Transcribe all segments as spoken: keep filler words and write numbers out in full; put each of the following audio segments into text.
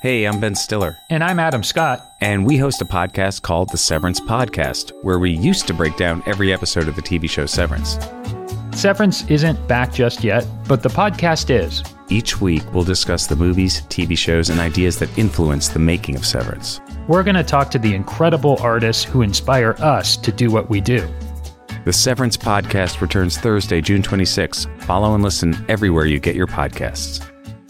Hey, I'm Ben Stiller. And I'm Adam Scott. And we host a podcast called The Severance Podcast, where we used to break down every episode of the T V show Severance. Severance isn't back just yet, but the podcast is. Each week, we'll discuss the movies, T V shows, and ideas that influence the making of Severance. We're going to talk to the incredible artists who inspire us to do what we do. The Severance Podcast returns Thursday, June twenty-sixth. Follow and listen everywhere you get your podcasts.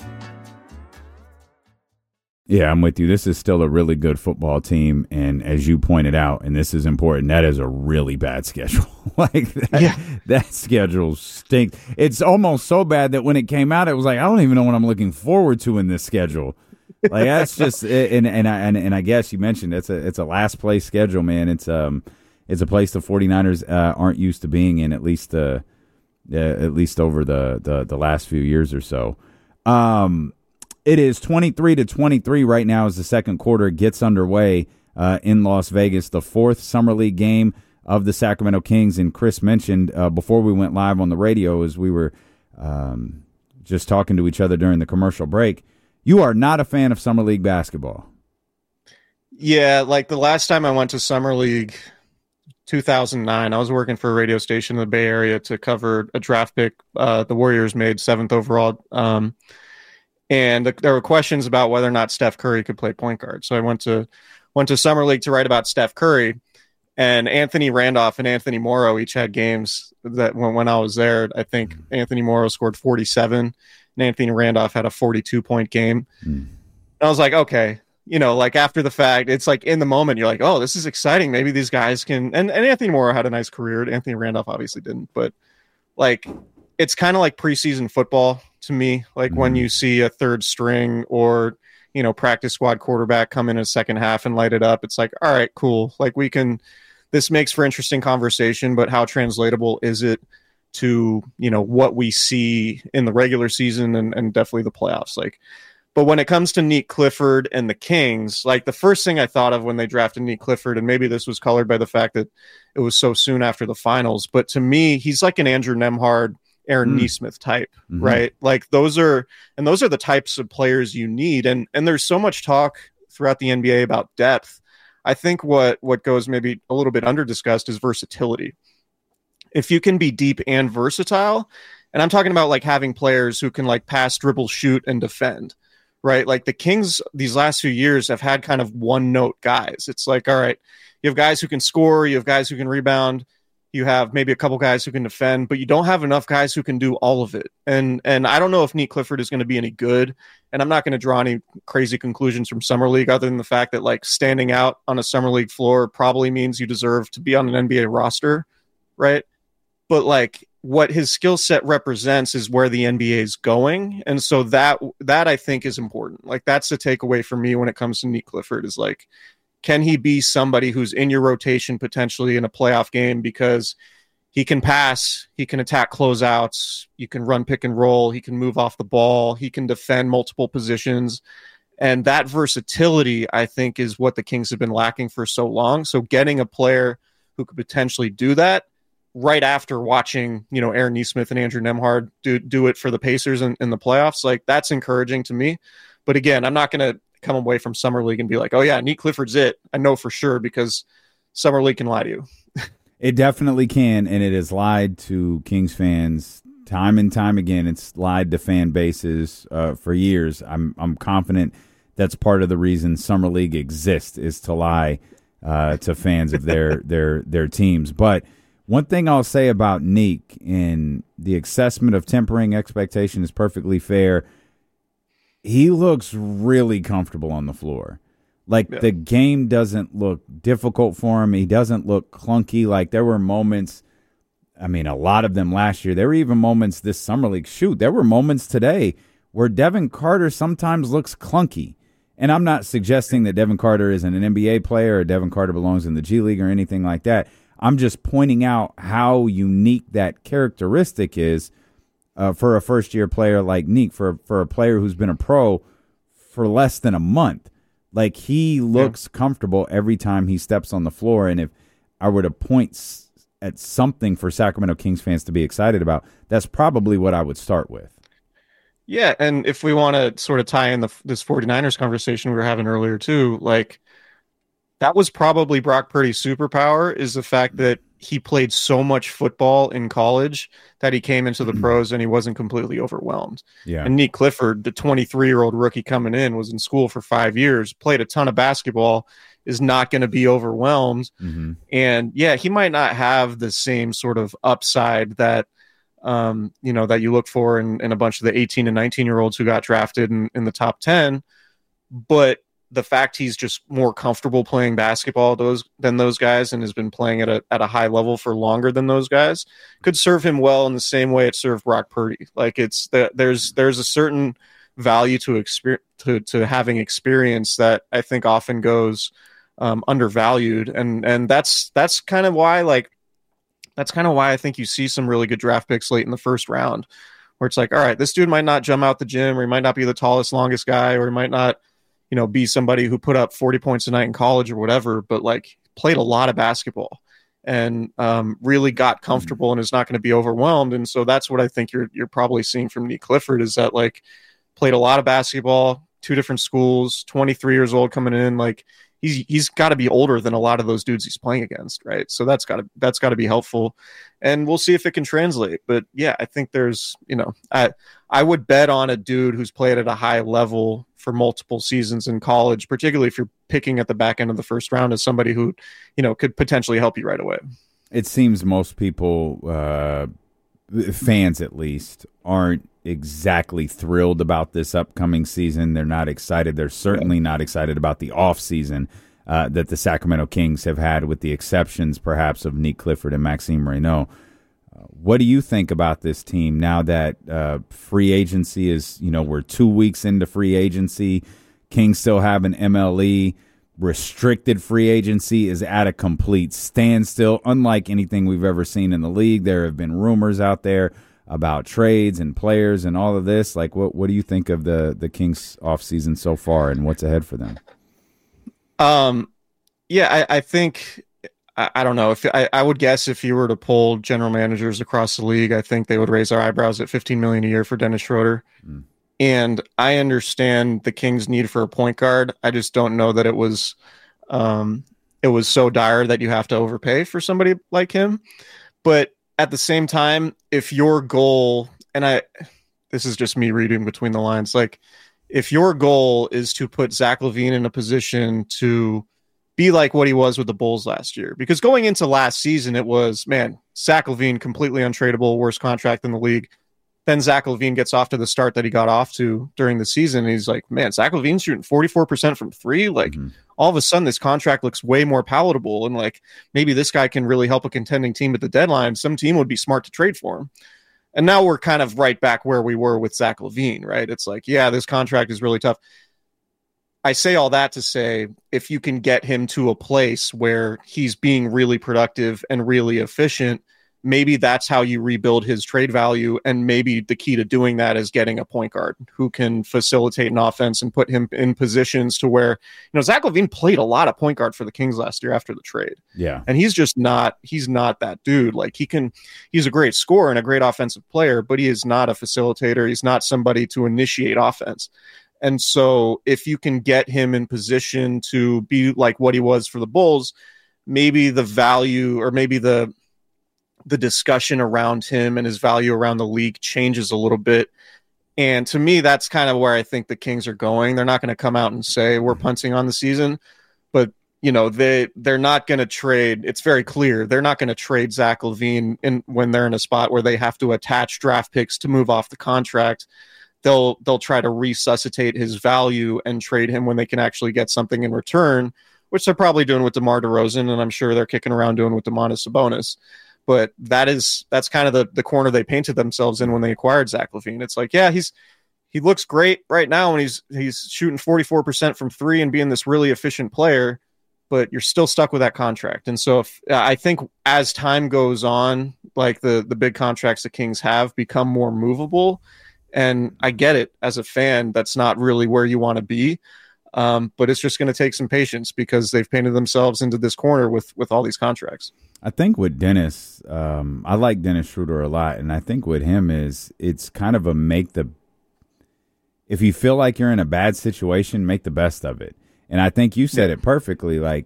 Yeah, I'm with you. This is still a really good football team, and as you pointed out, and this is important, that is a really bad schedule. like that, yeah. that schedule stinks. It's almost so bad that when it came out, it was like, I don't even know what I'm looking forward to in this schedule. Like that's just, and and I and, and I guess you mentioned it's a it's a last place schedule, man. It's um it's a place the 49ers uh, aren't used to being in, at least uh, uh at least over the, the the last few years or so. Um. It is twenty-three to twenty-three right now as the second quarter gets underway uh, in Las Vegas, the fourth Summer League game of the Sacramento Kings. And Chris mentioned uh, before we went live on the radio as we were um, just talking to each other during the commercial break, you are not a fan of Summer League basketball. Yeah, like the last time I went to Summer League, two thousand nine, I was working for a radio station in the Bay Area to cover a draft pick uh, the Warriors made seventh overall. Um And there were questions about whether or not Steph Curry could play point guard. So I went to went to Summer League to write about Steph Curry, and Anthony Randolph and Anthony Morrow each had games that when, when I was there, I think mm. Anthony Morrow scored forty-seven and Anthony Randolph had a forty-two point game. Mm. And I was like, okay, you know, like after the fact, it's like in the moment, you're like, oh, this is exciting. Maybe these guys can, and, and Anthony Morrow had a nice career. Anthony Randolph obviously didn't, but like, it's kind of like preseason football to me, like mm-hmm. when you see a third string or, you know, practice squad quarterback come in a second half and light it up. It's like, all right, cool. Like we can, this makes for interesting conversation, but how translatable is it to, you know, what we see in the regular season and, and definitely the playoffs? Like, but when it comes to Neek Clifford and the Kings, like the first thing I thought of when they drafted Neek Clifford, and maybe this was colored by the fact that it was so soon after the finals, but to me, he's like an Andrew Nembhard, Aaron mm. Nesmith type, mm-hmm. right? Like those are, and those are the types of players you need. And, and there's so much talk throughout the N B A about depth. I think what, what goes maybe a little bit under discussed is versatility. If you can be deep and versatile, and I'm talking about like having players who can like pass, dribble, shoot, and defend, right? Like the Kings these last few years have had kind of one note guys. It's like, all right, you have guys who can score, you have guys who can rebound, you have maybe a couple guys who can defend, but you don't have enough guys who can do all of it. And and I don't know if Neek Clifford is going to be any good. And I'm not going to draw any crazy conclusions from Summer League other than the fact that like standing out on a Summer League floor probably means you deserve to be on an N B A roster, right? But like what his skill set represents is where the N B A is going. And so that that I think is important. Like that's the takeaway for me when it comes to Neek Clifford is like, can he be somebody who's in your rotation potentially in a playoff game because he can pass, he can attack closeouts, you can run pick and roll, he can move off the ball, he can defend multiple positions. And that versatility, I think, is what the Kings have been lacking for so long. So getting a player who could potentially do that right after watching, you know, Aaron Nesmith and Andrew Nembhard do, do it for the Pacers in, in the playoffs, like that's encouraging to me. But again, I'm not going to come away from Summer League and be like, oh yeah, Neek Clifford's it. I know for sure because Summer League can lie to you. It definitely can, and it has lied to Kings fans time and time again. It's lied to fan bases uh, for years. I'm I'm confident that's part of the reason Summer League exists is to lie uh, to fans of their their their teams. But one thing I'll say about Neek, and the assessment of tempering expectation is perfectly fair. He looks really comfortable on the floor. Like, yeah. The game doesn't look difficult for him. He doesn't look clunky. Like, there were moments, I mean, a lot of them last year. There were even moments this Summer League. Shoot, there were moments today where Devin Carter sometimes looks clunky. And I'm not suggesting that Devin Carter isn't an N B A player or Devin Carter belongs in the G League or anything like that. I'm just pointing out how unique that characteristic is. Uh, for a first-year player like Neek, for for a player who's been a pro for less than a month. Like, he looks yeah. comfortable every time he steps on the floor, and if I were to point s- at something for Sacramento Kings fans to be excited about, that's probably what I would start with. Yeah, and if we want to sort of tie in the this 49ers conversation we were having earlier too, like that was probably Brock Purdy's superpower, is the fact that he played so much football in college that he came into the pros and he wasn't completely overwhelmed. Yeah. And Nick Clifford, the twenty-three-year-old rookie coming in, was in school for five years, played a ton of basketball, is not going to be overwhelmed. Mm-hmm. And yeah, he might not have the same sort of upside that um, you know, that you look for in, in a bunch of the eighteen and nineteen year olds who got drafted in, in the top ten. But the fact he's just more comfortable playing basketball those than those guys and has been playing at a, at a high level for longer than those guys could serve him well in the same way it served Brock Purdy. Like it's the, there's, there's a certain value to experience, to, to having experience that I think often goes um, undervalued. And, and that's, that's kind of why, like, that's kind of why I think you see some really good draft picks late in the first round where it's like, all right, this dude might not jump out the gym, or he might not be the tallest, longest guy, or he might not, you know, be somebody who put up forty points a night in college or whatever, but like played a lot of basketball and um, really got comfortable and is not going to be overwhelmed. And so that's what I think you're you're probably seeing from Nick Clifford, is that like played a lot of basketball, two different schools, twenty-three years old coming in. Like he's he's got to be older than a lot of those dudes he's playing against, right? So that's got to that's got to be helpful, and we'll see if it can translate. But yeah, I think there's, you know, I I would bet on a dude who's played at a high level for multiple seasons in college, particularly if you're picking at the back end of the first round, as somebody who, you know, could potentially help you right away. It seems most people, uh, fans at least, aren't exactly thrilled about this upcoming season. They're not excited. They're certainly not excited about the off season uh, that the Sacramento Kings have had, with the exceptions perhaps of Nick Clifford and Maxime Reynaud. What do you think about this team now that uh, free agency is, you know, we're two weeks into free agency? Kings still have an M L E. Restricted free agency is at a complete standstill, unlike anything we've ever seen in the league. There have been rumors out there about trades and players and all of this. Like, what what do you think of the, the Kings offseason so far and what's ahead for them? Um, yeah, I, I think... I don't know if I, I would guess if you were to poll general managers across the league, I think they would raise their eyebrows at fifteen million dollars a year for Dennis Schroeder. Mm. And I understand the Kings' need for a point guard. I just don't know that it was, um, it was so dire that you have to overpay for somebody like him. But at the same time, if your goal, and I, this is just me reading between the lines, like if your goal is to put Zach LaVine in a position to be like what he was with the Bulls last year, because going into last season, it was, man, Zach LaVine completely untradeable, worst contract in the league. Then Zach LaVine gets off to the start that he got off to during the season. And he's like, man, Zach LaVine's shooting forty-four percent from three. Like mm-hmm. all of a sudden this contract looks way more palatable. And like, maybe this guy can really help a contending team at the deadline. Some team would be smart to trade for him. And now we're kind of right back where we were with Zach LaVine, right? It's like, yeah, this contract is really tough. I say all that to say, if you can get him to a place where he's being really productive and really efficient, maybe that's how you rebuild his trade value. And maybe the key to doing that is getting a point guard who can facilitate an offense and put him in positions to where, you know, Zach LaVine played a lot of point guard for the Kings last year after the trade. Yeah. And he's just not, he's not that dude. Like he can, he's a great scorer and a great offensive player, but he is not a facilitator. He's not somebody to initiate offense. And so if you can get him in position to be like what he was for the Bulls, maybe the value or maybe the the discussion around him and his value around the league changes a little bit. And to me, that's kind of where I think the Kings are going. They're not going to come out and say we're punting on the season, but you know, they, they're not going to trade. It's very clear. They're not going to trade Zach LaVine in when they're in a spot where they have to attach draft picks to move off the contract. They'll, they'll try to resuscitate his value and trade him when they can actually get something in return, which they're probably doing with DeMar DeRozan. And I'm sure they're kicking around doing with Domantas Sabonis. But that is that's kind of the, the corner they painted themselves in when they acquired Zach LaVine. It's like, yeah, he's he looks great right now, and he's he's shooting forty-four percent from three and being this really efficient player, but you're still stuck with that contract. And so if I think as time goes on, like the the big contracts the Kings have become more movable, and I get it as a fan, that's not really where you want to be. Um, but it's just going to take some patience because they've painted themselves into this corner with, with all these contracts. I think with Dennis, um, I like Dennis Schroeder a lot, and I think with him is it's kind of a make the if you feel like you're in a bad situation, make the best of it. And I think you said yeah. it perfectly. Like,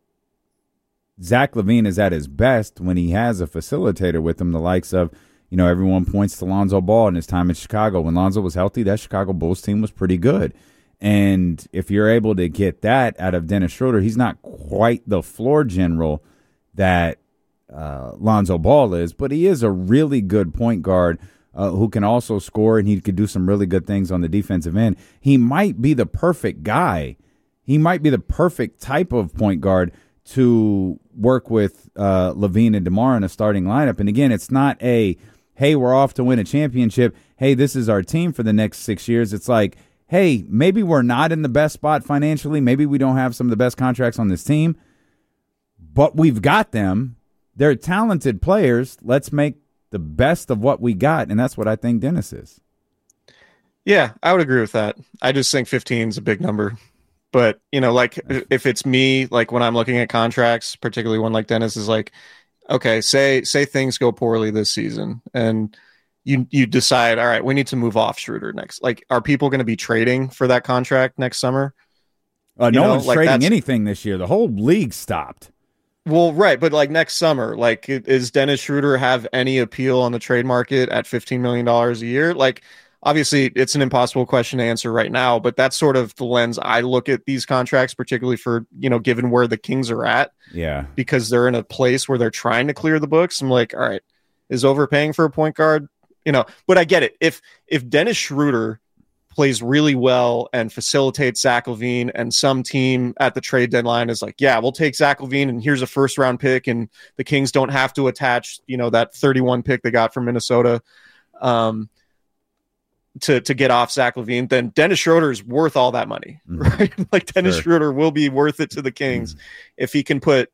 Zach LaVine is at his best when he has a facilitator with him, the likes of, you know, everyone points to Lonzo Ball in his time in Chicago. When Lonzo was healthy, that Chicago Bulls team was pretty good. And if you're able to get that out of Dennis Schroeder, he's not quite the floor general that uh, Lonzo Ball is, but he is a really good point guard uh, who can also score, and he could do some really good things on the defensive end. He might be the perfect guy. He might be the perfect type of point guard to work with uh, LaVine and DeMar in a starting lineup. And again, it's not a, hey, we're off to win a championship. Hey, this is our team for the next six years. It's like, hey, maybe we're not in the best spot financially. Maybe we don't have some of the best contracts on this team, but we've got them. They're talented players. Let's make the best of what we got, and that's what I think Dennis is. Yeah, I would agree with that. I just think fifteen is a big number. But, you know, like if it's me, like when I'm looking at contracts, particularly one like Dennis, is like, okay, say say things go poorly this season and you you decide, all right, we need to move off Schroeder next. Like, are people going to be trading for that contract next summer? Uh, no know, one's like trading anything this year. The whole league stopped. Well, right, but like next summer, like is Dennis Schroeder have any appeal on the trade market at fifteen million dollars a year? Like, obviously, it's an impossible question to answer right now, but that's sort of the lens I look at these contracts, particularly for, you know, given where the Kings are at. Yeah. Because they're in a place where they're trying to clear the books. I'm like, all right, is overpaying for a point guard? You know, but I get it. If if Dennis Schroeder plays really well and facilitates Zach LaVine, and some team at the trade deadline is like, yeah, we'll take Zach LaVine and here's a first round pick, and the Kings don't have to attach, you know, that thirty-one pick they got from Minnesota um, to to get off Zach LaVine, then Dennis Schroeder is worth all that money, mm-hmm. right? Like Dennis sure. Schroeder will be worth it to the Kings mm-hmm. if he can put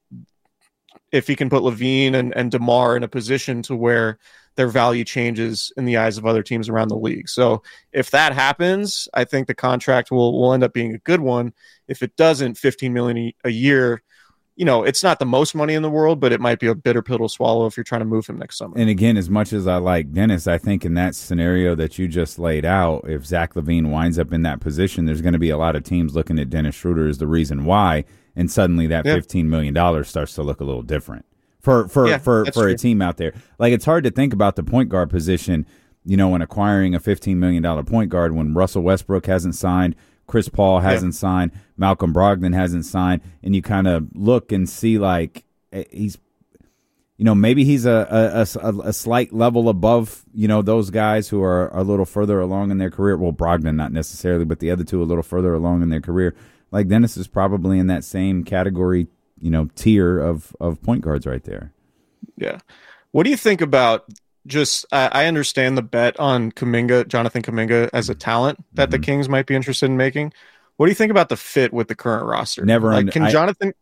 if he can put LaVine and, and DeMar in a position to where their value changes in the eyes of other teams around the league. So if that happens, I think the contract will, will end up being a good one. If it doesn't, fifteen million dollars a year, you know, it's not the most money in the world, but it might be a bitter pill to swallow if you're trying to move him next summer. And again, as much as I like Dennis, I think in that scenario that you just laid out, if Zach LaVine winds up in that position, there's going to be a lot of teams looking at Dennis Schroeder as the reason why, and suddenly that yeah. fifteen million dollars starts to look a little different. For for yeah, for, for a team out there. Like, it's hard to think about the point guard position, you know, when acquiring a fifteen million dollars point guard when Russell Westbrook hasn't signed, Chris Paul hasn't yeah. signed, Malcolm Brogdon hasn't signed, and you kind of look and see like he's, you know, maybe he's a, a, a, a slight level above, you know, those guys who are a little further along in their career. Well, Brogdon not necessarily, but the other two a little further along in their career. Like, Dennis is probably in that same category, you know, tier of, of point guards right there. Yeah. What do you think about just, uh, I understand the bet on Kuminga, Jonathan Kuminga as a talent that mm-hmm. the Kings might be interested in making. What do you think about the fit with the current roster? Never. Like, under, can I, Jonathan,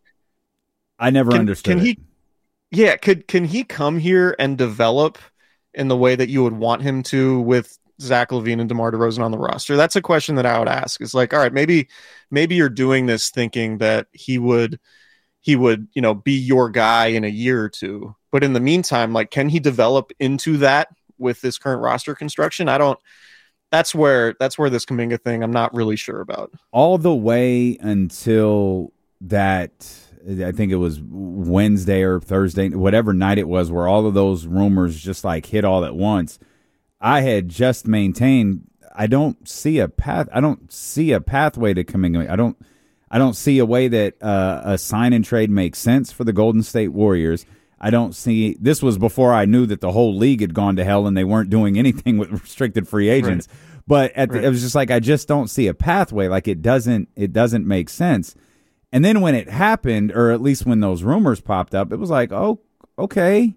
I never can, understood can he, it. Yeah. Could, can he come here and develop in the way that you would want him to with Zach LaVine and DeMar DeRozan on the roster? That's a question that I would ask. It's like, all right, maybe, maybe you're doing this thinking that he would, he would, you know, be your guy in a year or two. But in the meantime, like, can he develop into that with this current roster construction? I don't, that's where, that's where this Kuminga thing, I'm not really sure about. All the way until that, I think it was Wednesday or Thursday, whatever night it was, where all of those rumors just like hit all at once. I had just maintained, I don't see a path. I don't see a pathway to Kuminga. I don't, I don't see a way that uh, a sign and trade makes sense for the Golden State Warriors. I don't see, this was before I knew that the whole league had gone to hell and they weren't doing anything with restricted free agents. Right. But at the, right. it was just like, I just don't see a pathway. Like, it doesn't, it doesn't make sense. And then when it happened, or at least when those rumors popped up, it was like, oh, okay.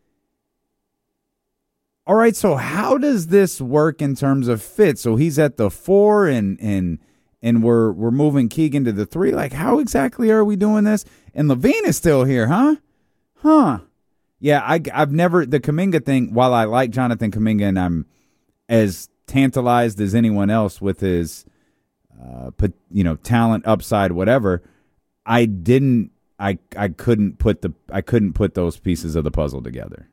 All right, so how does this work in terms of fit? So he's at the four and and and we're we're moving Keegan to the three. Like, how exactly are we doing this? And LaVine is still here, huh? Huh. Yeah, I, I've never, the Kuminga thing, while I like Jonathan Kuminga and I'm as tantalized as anyone else with his, uh, put, you know, talent, upside, whatever, I didn't, I I couldn't put the, I couldn't put those pieces of the puzzle together.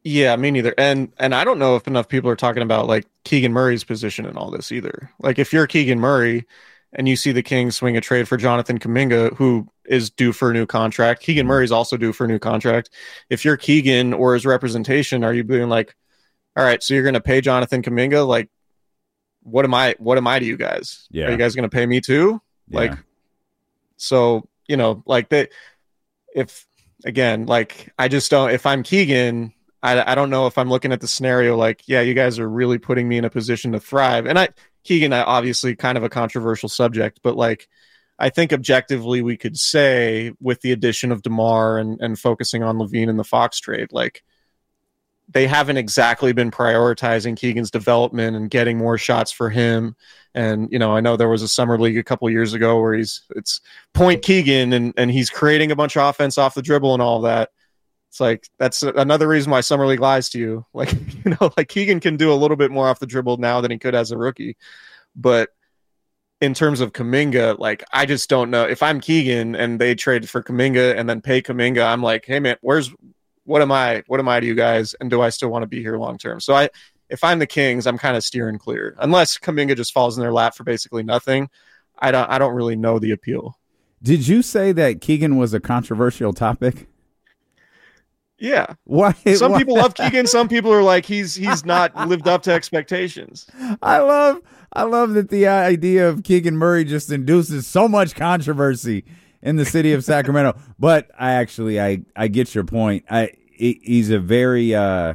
Yeah, me neither. And and I don't know if enough people are talking about like Keegan Murray's position in all this either. Like if you're Keegan Murray and you see the Kings swing a trade for Jonathan Kuminga, who is due for a new contract, Keegan Murray's also due for a new contract. If you're Keegan or his representation, are you being like, all right, so you're going to pay Jonathan Kuminga? Like, what am I? What am I to you guys? Yeah. Are you guys going to pay me too? Yeah. Like, so you know, like they, if again, like I just don't. If I'm Keegan. I, I don't know if I'm looking at the scenario like, yeah, you guys are really putting me in a position to thrive. And I, Keegan, I, obviously kind of a controversial subject, but like, I think objectively we could say with the addition of DeMar and, and focusing on LaVine and the Fox trade, like they haven't exactly been prioritizing Keegan's development and getting more shots for him. And, you know, I know there was a summer league a couple years ago where he's, it's point Keegan and, and he's creating a bunch of offense off the dribble and all that. It's like, that's another reason why Summer League lies to you. Like, you know, like Keegan can do a little bit more off the dribble now than he could as a rookie. But in terms of Kuminga, like, I just don't know. If I'm Keegan and they trade for Kuminga and then pay Kuminga, I'm like, hey, man, where's, what am I, what am I to you guys? And do I still want to be here long term? So I, if I'm the Kings, I'm kind of steering clear. Unless Kuminga just falls in their lap for basically nothing, I don't, I don't really know the appeal. Did you say that Keegan was a controversial topic? Yeah. Why? Some why? people love Keegan. Some people are like, he's he's not lived up to expectations. I love I love that the idea of Keegan Murray just induces so much controversy in the city of Sacramento. But I actually I, I get your point. I he's a very uh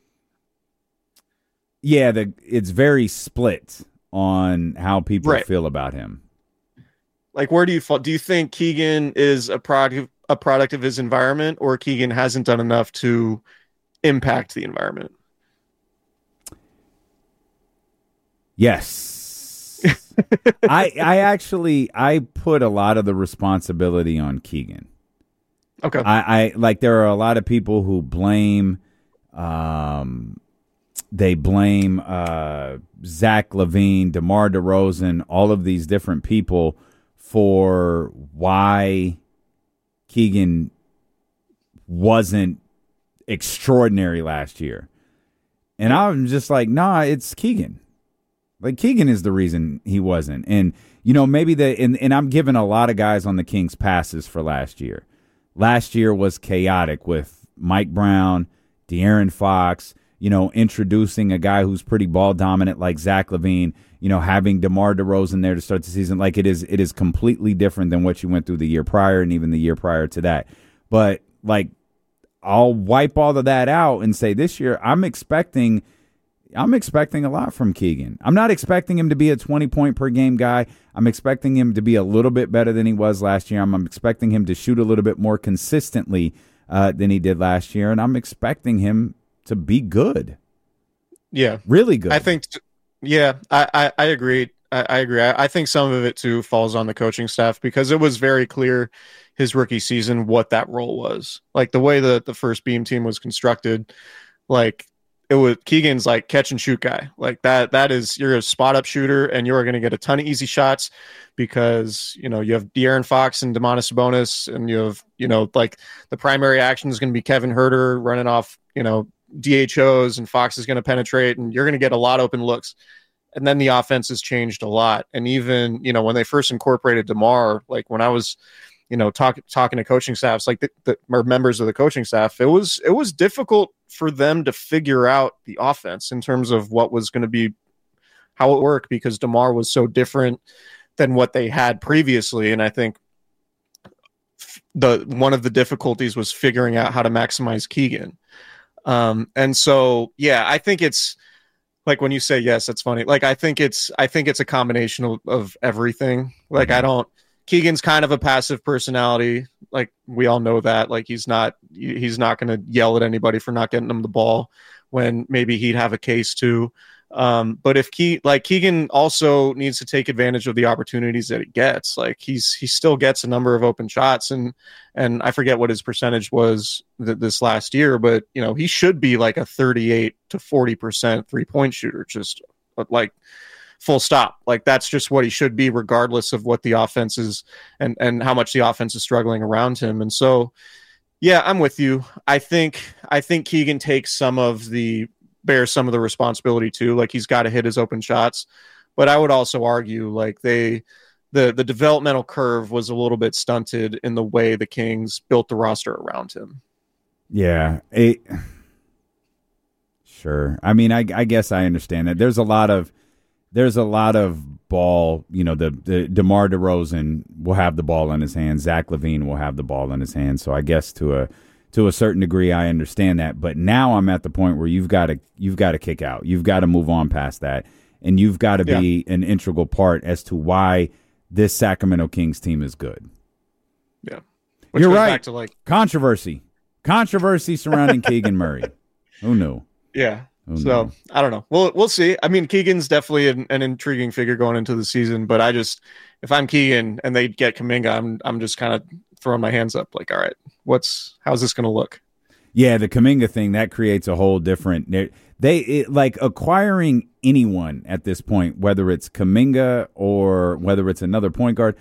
yeah the it's very split on how people right. feel about him. Like, where do you fall? Do you think Keegan is a product a product of his environment, or Keegan hasn't done enough to impact the environment? Yes. I I actually I put a lot of the responsibility on Keegan. Okay. I, I like there are a lot of people who blame um they blame uh Zach LaVine, DeMar DeRozan, all of these different people for why Keegan wasn't extraordinary last year. And I'm just like, nah, it's Keegan. Like, Keegan is the reason he wasn't. And, you know, maybe the and, and I'm giving a lot of guys on the Kings passes for last year. Last year was chaotic with Mike Brown, De'Aaron Fox, you know, introducing a guy who's pretty ball dominant like Zach LaVine, you know, having DeMar DeRozan there to start the season. Like, it is it is completely different than what you went through the year prior and even the year prior to that. But, like, I'll wipe all of that out and say this year I'm expecting I'm expecting a lot from Keegan. I'm not expecting him to be a twenty-point per game guy. I'm expecting him to be a little bit better than he was last year. I'm, I'm expecting him to shoot a little bit more consistently uh, than he did last year, and I'm expecting him to be good. Yeah. Really good. I think, t- yeah, I, I, I agree. I, I agree. I, I think some of it, too, falls on the coaching staff because it was very clear his rookie season what that role was. Like, the way that the first beam team was constructed, like, it was Keegan's like catch and shoot guy. Like that, that is, you're a spot up shooter and you're going to get a ton of easy shots because, you know, you have De'Aaron Fox and Domantas Sabonis and you have, you know, like the primary action is going to be Kevin Huerter running off, you know, D H Os and Fox is going to penetrate and you're going to get a lot of open looks. And then the offense has changed a lot. And even, you know, when they first incorporated DeMar, like when I was, you know, talk, talking to coaching staffs, like the, the or members of the coaching staff, it was, it was difficult for them to figure out the offense in terms of what was going to be, how it worked, because DeMar was so different than what they had previously. And I think the, one of the difficulties was figuring out how to maximize Keegan. Um, and so, yeah, I think it's like when you say, yes, that's funny. Like, I think it's, I think it's a combination of, of everything. Like, mm-hmm. I don't, Keegan's kind of a passive personality. Like, we all know that. Like, he's not he's not going to yell at anybody for not getting him the ball when maybe he'd have a case to. Um, but if Ke- like Keegan also needs to take advantage of the opportunities that he gets. Like, he's he still gets a number of open shots, and and I forget what his percentage was th- this last year, but you know, he should be like a thirty-eight to forty percent three point shooter, just like. Full stop. Like, that's just what he should be, regardless of what the offense is and, and how much the offense is struggling around him. And so, Yeah, I'm with you. I think I think Keegan takes some of the bears some of the responsibility too. Like he's got to hit his open shots, but I would also argue like they the the developmental curve was a little bit stunted in the way the Kings built the roster around him. Yeah, it, sure. I mean, I, I guess I understand that. There's a lot of there's a lot of ball. You know, the, the DeMar DeRozan will have the ball in his hands. Zach LaVine will have the ball in his hands. So I guess to a to a certain degree, I understand that. But now I'm at the point where you've got to you've got to kick out. You've got to move on past that, and you've got to be yeah. an integral part as to why this Sacramento Kings team is good. Yeah, Which you're goes right. Back to like controversy, controversy surrounding Keegan Murray. Who knew? Yeah. So I don't know. We'll we'll see. I mean, Keegan's definitely an, an intriguing figure going into the season, but I just if I'm Keegan and they get Kuminga, I'm I'm just kind of throwing my hands up, like, all right, what's how's this going to look? Yeah, the Kuminga thing that creates a whole different. They it, like acquiring anyone at this point, whether it's Kuminga or whether it's another point guard.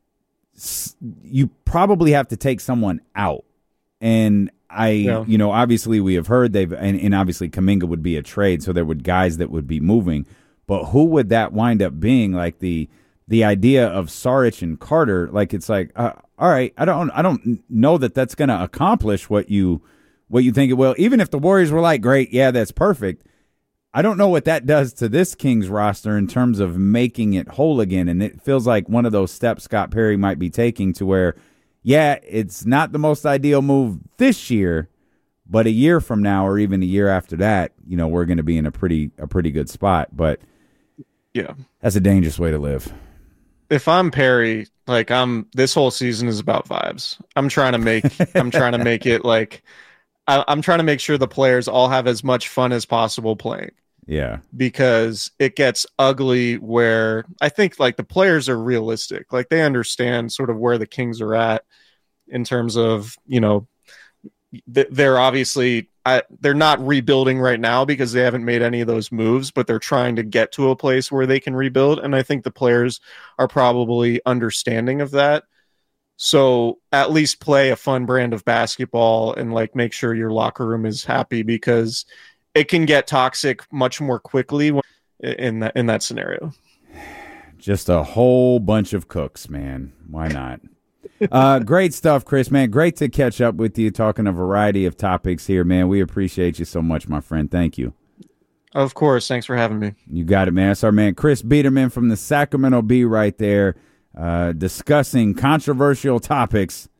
You probably have to take someone out, and. I, yeah. you know, obviously we have heard they've, and, and obviously Kuminga would be a trade, so there would guys that would be moving, but who would that wind up being? Like the the idea of Saric and Carter, like it's like, uh, all right, I don't, I don't know that that's going to accomplish what you, what you think it will. Even if the Warriors were like, great, yeah, that's perfect. I don't know what that does to this Kings roster in terms of making it whole again, and it feels like one of those steps Scott Perry might be taking to where. Yeah, it's not the most ideal move this year, but a year from now or even a year after that, you know, we're going to be in a pretty a pretty good spot. But yeah, that's a dangerous way to live. If I'm Perry, like I'm, this whole season is about vibes. I'm trying to make, I'm trying to make it like, I, I'm trying to make sure the players all have as much fun as possible playing. Yeah, because it gets ugly where I think like the players are realistic. Like they understand sort of where the Kings are at in terms of, you know, th- they're obviously, I, they're not rebuilding right now because they haven't made any of those moves, but they're trying to get to a place where they can rebuild. And I think the players are probably understanding of that. So at least play a fun brand of basketball and like make sure your locker room is happy, because it can get toxic much more quickly in that in that scenario. Just a whole bunch of cooks, man. Why not? uh, great stuff, Chris, man. Great to catch up with you, talking a variety of topics here, man. We appreciate you so much, my friend. Thank you. Of course. Thanks for having me. You got it, man. That's our man, Chris Biederman from the Sacramento Bee right there, uh, discussing controversial topics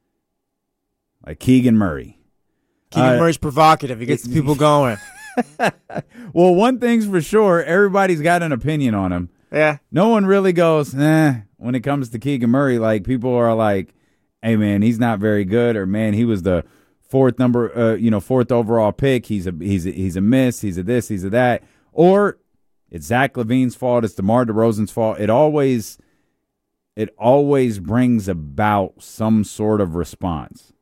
like Keegan Murray. Keegan uh, Murray's provocative. He gets the people going. Well, one thing's for sure, everybody's got an opinion on him. Yeah. No one really goes, eh, when it comes to Keegan Murray. Like, people are like, hey, man, he's not very good, or, man, he was the fourth number, uh, you know, fourth overall pick. He's a he's a, he's a miss. He's a this. He's a that. Or it's Zach LaVine's fault. It's DeMar DeRozan's fault. It always, it always brings about some sort of response.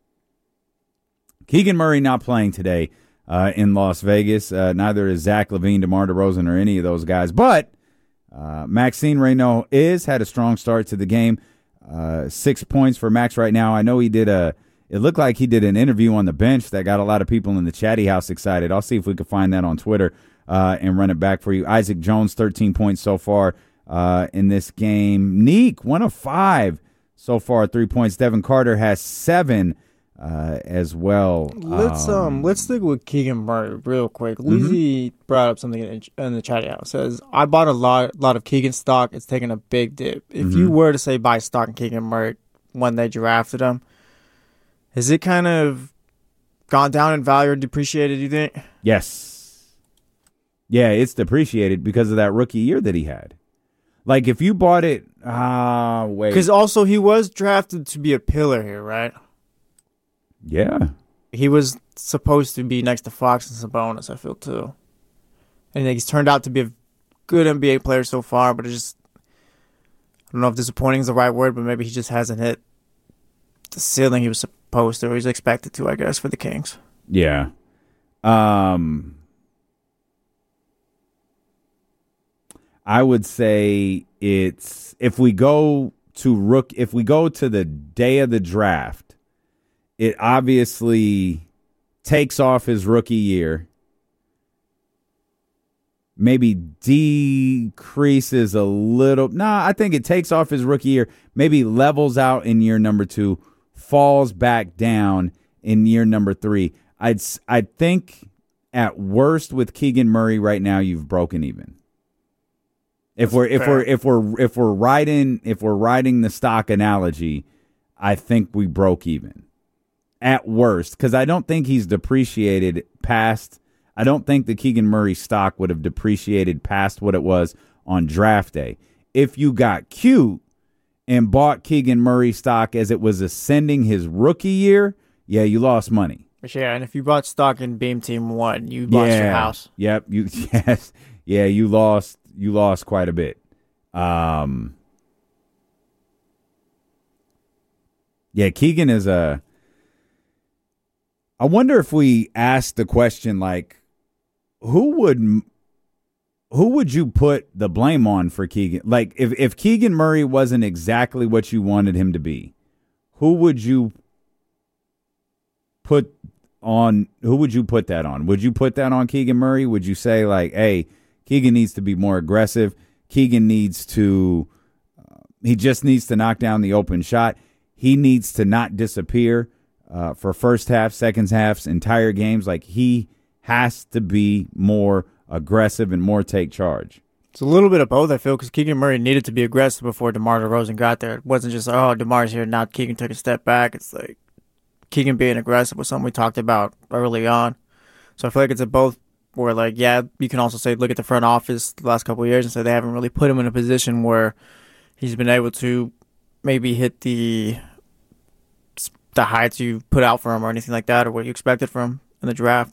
Keegan Murray not playing today uh, in Las Vegas. Uh, neither is Zach LaVine, DeMar DeRozan, or any of those guys. But uh, Maxine Reynaud is had a strong start to the game. Uh, six points for Max right now. I know he did a. It looked like he did an interview on the bench that got a lot of people in the chatty house excited. I'll see if we can find that on Twitter uh, and run it back for you. Isaac Jones, thirteen points so far uh, in this game. Neek, one of five so far, three points. Devin Carter has seven. Uh, as well. Let's um, um let's stick with Keegan Murray real quick. Lizzie mm-hmm. brought up something in, in the chat house. Says, I bought a lot lot of Keegan stock. It's taking a big dip. If mm-hmm. you were to say buy stock in Keegan Murray when they drafted him, has it kind of gone down in value or depreciated, do you think? Yes. Yeah, it's depreciated because of that rookie year that he had. Like, if you bought it, ah, uh, wait. Because also he was drafted to be a pillar here, right? Yeah. He was supposed to be next to Fox and Sabonis, I feel, too. And he's turned out to be a good N B A player so far, but it's just, I don't know if disappointing is the right word, but maybe he just hasn't hit the ceiling he was supposed to, or he's expected to, I guess, for the Kings. Yeah. Um, I would say it's, if we go to rook, if we go to the day of the draft, it obviously takes off his rookie year, maybe decreases a little. Nah, I think it takes off his rookie year, maybe levels out in year number two, falls back down in year number three. I'd I think at worst with Keegan Murray right now, you've broken even. If we're if we're if we're if we're riding if we're riding the stock analogy, I think we broke even at worst, because I don't think he's depreciated past. I don't think the Keegan Murray stock would have depreciated past what it was on draft day. If you got cute and bought Keegan Murray stock as it was ascending his rookie year, yeah, you lost money. Yeah, and if you bought stock in Beam Team One, you lost yeah. your house. Yep. You yes. Yeah, you lost. You lost quite a bit. Um. Yeah, Keegan is a. I wonder if we asked the question, like, who would who would you put the blame on for Keegan? Like, if, if Keegan Murray wasn't exactly what you wanted him to be, who would you put on? Who would you put that on? Would you put that on Keegan Murray? Would you say, like, hey, Keegan needs to be more aggressive. Keegan needs to uh, he just needs to knock down the open shot. He needs to not disappear uh, for first half, second halves, entire games. Like, he has to be more aggressive and more take charge. It's a little bit of both, I feel, because Keegan Murray needed to be aggressive before DeMar DeRozan got there. It wasn't just, oh, DeMar's here, now Keegan took a step back. It's like Keegan being aggressive was something we talked about early on. So I feel like it's a both where, like, yeah, you can also say, look at the front office the last couple of years and say they haven't really put him in a position where he's been able to maybe hit the the heights you put out for him or anything like that, or what you expected from him in the draft.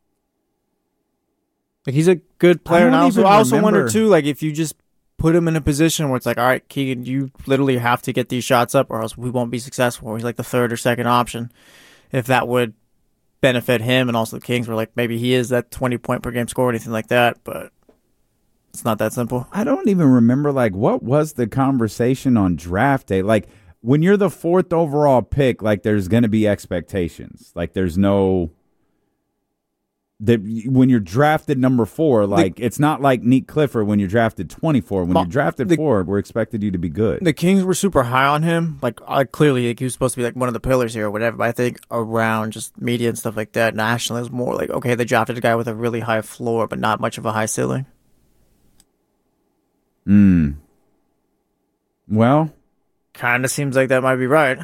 Like, he's a good player, and I also, I also wonder too, like, if you just put him in a position where it's like, all right, Keegan, you literally have to get these shots up, or else we won't be successful. He's like the third or second option. If that would benefit him and also the Kings, where like maybe he is that twenty point per game scorer or anything like that, but it's not that simple. I don't even remember, like, what was the conversation on draft day? Like, when you're the fourth overall pick, like, there's going to be expectations. Like, there's no that when you're drafted number four, like, the, it's not like Nick Clifford when you're drafted twenty-four. When you're drafted the, four, we're expected you to be good. The Kings were super high on him. Like, uh, clearly, like, he was supposed to be like one of the pillars here or whatever. But I think around just media and stuff like that, nationally, it was more like, okay, they drafted a guy with a really high floor, but not much of a high ceiling. Hmm. Well, kind of seems like that might be right.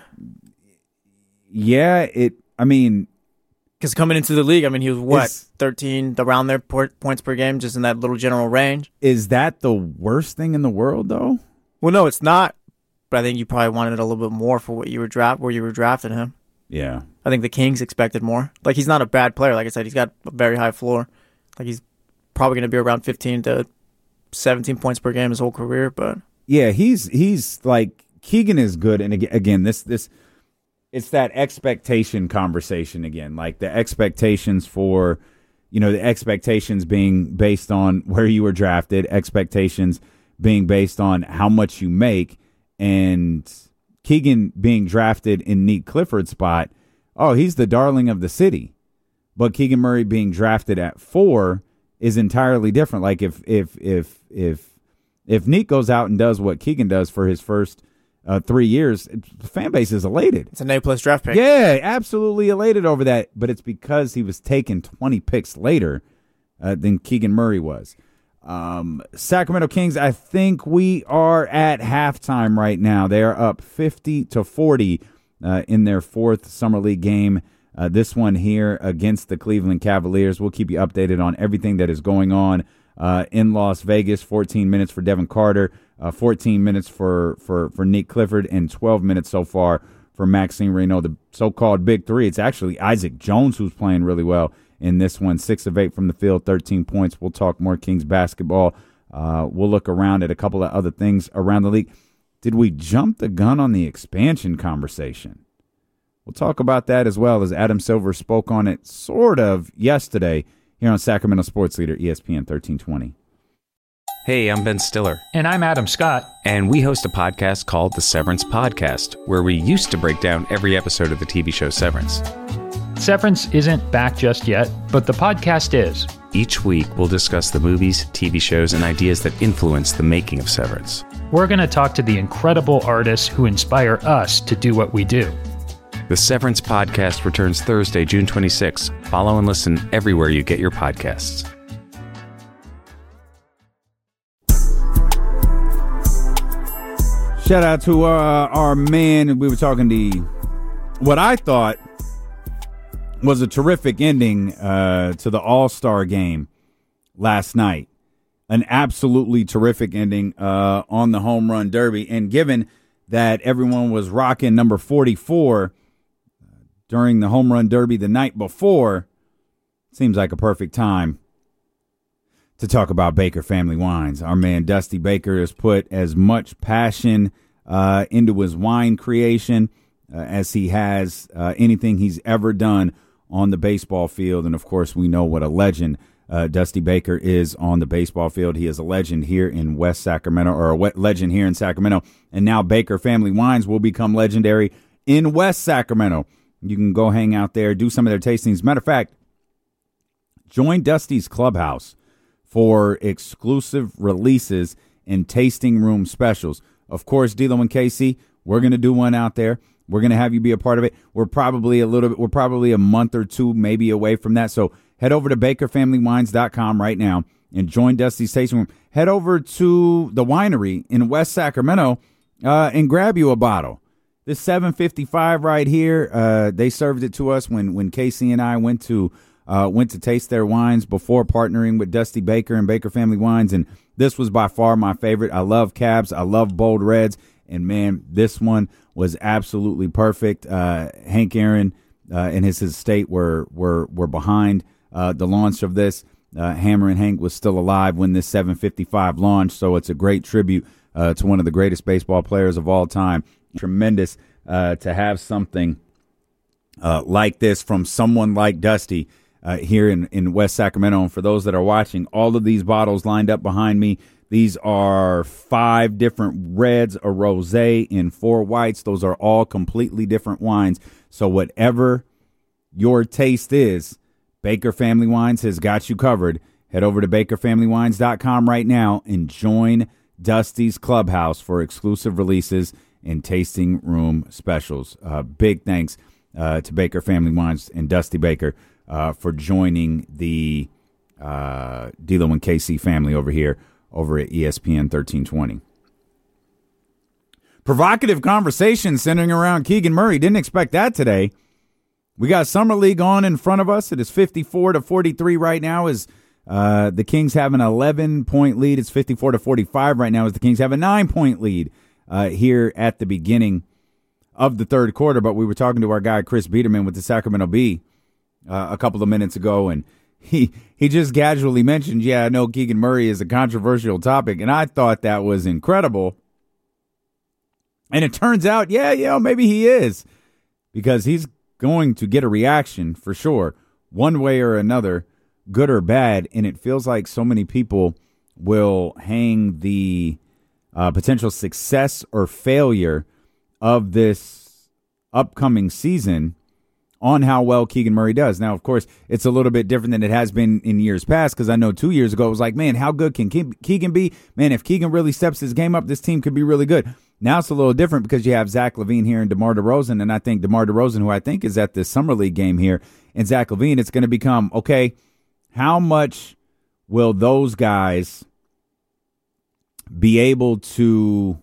Yeah, it. I mean. Because coming into the league, I mean, he was, what, is, thirteen, around there, points per game, just in that little general range. Is that the worst thing in the world, though? Well, no, it's not. But I think you probably wanted a little bit more for what you were draft, where you were drafting him. Yeah. I think the Kings expected more. Like, he's not a bad player. Like I said, he's got a very high floor. Like, he's probably going to be around fifteen to seventeen points per game his whole career. But yeah, he's, he's like, Keegan is good. And again, this this... it's that expectation conversation again, like the expectations for, you know, the expectations being based on where you were drafted, expectations being based on how much you make, and Keegan being drafted in Nick Clifford's spot. Oh, he's the darling of the city. But Keegan Murray being drafted at four is entirely different. Like if if if if if Nick goes out and does what Keegan does for his first Uh, three years, the fan base is elated. It's an A-plus draft pick. Yeah, absolutely elated over that. But it's because he was taken twenty picks later uh, than Keegan Murray was. Um, Sacramento Kings, I think we are at halftime right now. They are up fifty to forty uh, in their fourth Summer League game. Uh, this one here against the Cleveland Cavaliers. We'll keep you updated on everything that is going on uh, in Las Vegas. fourteen minutes for Devin Carter. Uh, fourteen minutes for, for, for Nick Clifford, and twelve minutes so far for Maxime Reynaud, the so-called Big Three. It's actually Isaac Jones who's playing really well in this one. Six of eight from the field, thirteen points. We'll talk more Kings basketball. Uh, we'll look around at a couple of other things around the league. Did we jump the gun on the expansion conversation? We'll talk about that as well, as Adam Silver spoke on it sort of yesterday here on Sacramento Sports Leader, E S P N thirteen twenty. Hey, I'm Ben Stiller. And I'm Adam Scott. And we host a podcast called The Severance Podcast, where we used to break down every episode of the T V show Severance. Severance isn't back just yet, but the podcast is. Each week, we'll discuss the movies, T V shows, and ideas that influence the making of Severance. We're going to talk to the incredible artists who inspire us to do what we do. The Severance Podcast returns Thursday, June twenty-sixth. Follow and listen everywhere you get your podcasts. Shout out to uh, our man. We were talking to what I thought was a terrific ending uh, to the All-Star game last night. An absolutely terrific ending uh, on the Home Run Derby. And given that everyone was rocking number forty-four during the Home Run Derby the night before, seems like a perfect time to talk about Baker Family Wines. Our man Dusty Baker has put as much passion uh, into his wine creation uh, as he has uh, anything he's ever done on the baseball field. And, of course, we know what a legend uh, Dusty Baker is on the baseball field. He is a legend here in West Sacramento, or a legend here in Sacramento. And now Baker Family Wines will become legendary in West Sacramento. You can go hang out there, do some of their tastings. Matter of fact, join Dusty's Clubhouse for exclusive releases and tasting room specials. Of course, D'Lo and Casey, we're going to do one out there. We're going to have you be a part of it. We're probably a little bit, we're probably a month or two maybe away from that. So head over to baker family wines dot com right now and join Dusty's tasting room. Head over to the winery in West Sacramento uh, and grab you a bottle. This seven fifty-five right here, uh, they served it to us when when Casey and I went to uh, went to taste their wines before partnering with Dusty Baker and Baker Family Wines, and this was by far my favorite. I love cabs, I love bold reds, and man, this one was absolutely perfect. Uh, Hank Aaron uh, and his estate were were were behind uh, the launch of this. Uh, Hammer and Hank was still alive when this seven fifty-five launched, so it's a great tribute uh, to one of the greatest baseball players of all time. Tremendous uh, to have something uh, like this from someone like Dusty uh, here in, in West Sacramento. And for those that are watching, all of these bottles lined up behind me, these are five different reds, a rosé, and four whites. Those are all completely different wines. So whatever your taste is, Baker Family Wines has got you covered. Head over to baker family wines dot com right now and join Dusty's Clubhouse for exclusive releases and tasting room specials. Uh, big thanks uh, to Baker Family Wines and Dusty Baker uh, for joining the uh, D'Lo and K C family over here over at E S P N thirteen twenty. Provocative conversation centering around Keegan Murray. Didn't expect that today. We got Summer League on in front of us. It is fifty-four to forty-three right now as uh, the Kings have an eleven-point lead. It's fifty-four to forty-five right now as the Kings have a nine-point lead Uh, here at the beginning of the third quarter. But we were talking to our guy Chris Biederman with the Sacramento Bee uh, a couple of minutes ago, and he he just casually mentioned, yeah, I know Keegan Murray is a controversial topic, and I thought that was incredible. And it turns out, yeah, yeah, maybe he is, because he's going to get a reaction for sure, one way or another, good or bad, and it feels like so many people will hang the Uh, potential success or failure of this upcoming season on how well Keegan Murray does. Now, of course, it's a little bit different than it has been in years past, because I know two years ago it was like, man, how good can Ke- Keegan be? Man, if Keegan really steps his game up, this team could be really good. Now it's a little different because you have Zach LaVine here and DeMar DeRozan, and I think DeMar DeRozan, who I think is at this Summer League game here, and Zach LaVine, it's going to become, okay, how much will those guys be able to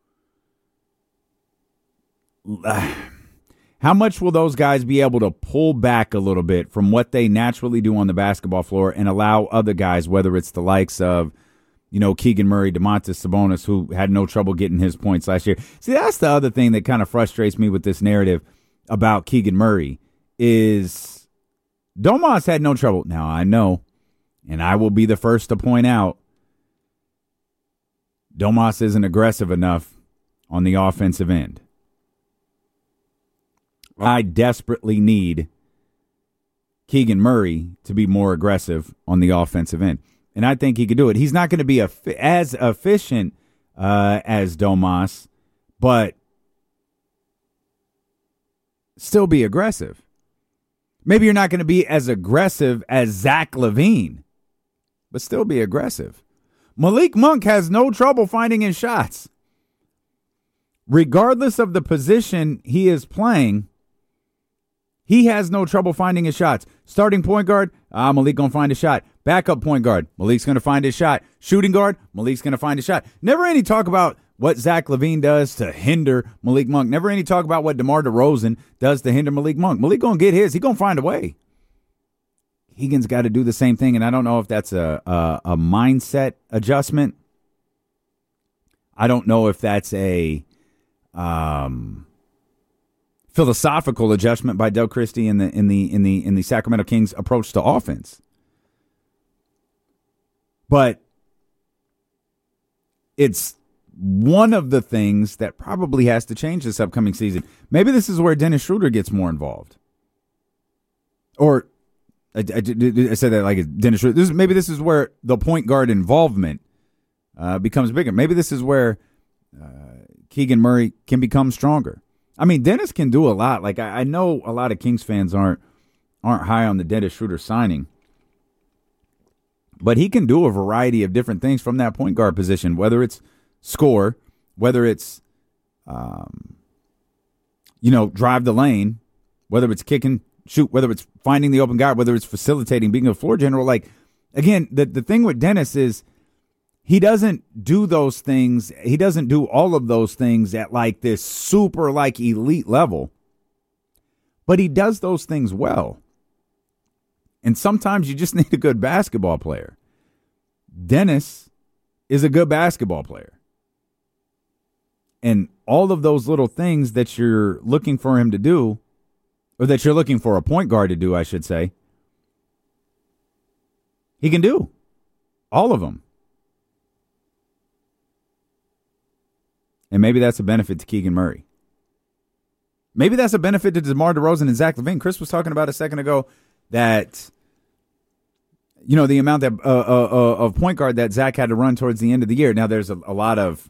uh, how much will those guys be able to pull back a little bit from what they naturally do on the basketball floor and allow other guys, whether it's the likes of, you know, Keegan Murray, Domantas Sabonis, who had no trouble getting his points last year. See, that's the other thing that kind of frustrates me with this narrative about Keegan Murray is Domas had no trouble. Now, I know, and I will be the first to point out, Domas isn't aggressive enough on the offensive end. I desperately need Keegan Murray to be more aggressive on the offensive end. And I think he could do it. He's not going to be a, as efficient uh, as Domas, but still be aggressive. Maybe you're not going to be as aggressive as Zach LaVine, but still be aggressive. Malik Monk has no trouble finding his shots. Regardless of the position he is playing, he has no trouble finding his shots. Starting point guard, ah, Malik going to find a shot. Backup point guard, Malik's going to find his shot. Shooting guard, Malik's going to find a shot. Never any talk about what Zach LaVine does to hinder Malik Monk. Never any talk about what DeMar DeRozan does to hinder Malik Monk. Malik going to get his. He going to find a way. Higgins got to do the same thing, and I don't know if that's a, a, a mindset adjustment. I don't know if that's a um, philosophical adjustment by Del Christie in the in the in the in the Sacramento Kings approach to offense. But it's one of the things that probably has to change this upcoming season. Maybe this is where Dennis Schroeder gets more involved. Or, I, I, I said that like Dennis Schroeder. This, maybe this is where the point guard involvement uh, becomes bigger. Maybe this is where uh, Keegan Murray can become stronger. I mean, Dennis can do a lot. Like I, I know a lot of Kings fans aren't aren't high on the Dennis Schroeder signing. But he can do a variety of different things from that point guard position, whether it's score, whether it's, um, you know, drive the lane, whether it's kicking, shoot, whether it's finding the open guy, whether it's facilitating, being a floor general. Like, again, the, the thing with Dennis is he doesn't do those things. He doesn't do all of those things at like this super like elite level, but he does those things well. And sometimes you just need a good basketball player. Dennis is a good basketball player. And all of those little things that you're looking for him to do, or that you're looking for a point guard to do, I should say, he can do. All of them. And maybe that's a benefit to Keegan Murray. Maybe that's a benefit to DeMar DeRozan and Zach LaVine. Chris was talking about a second ago that, you know, the amount that, uh, uh, uh, of point guard that Zach had to run towards the end of the year. Now, there's a, a lot of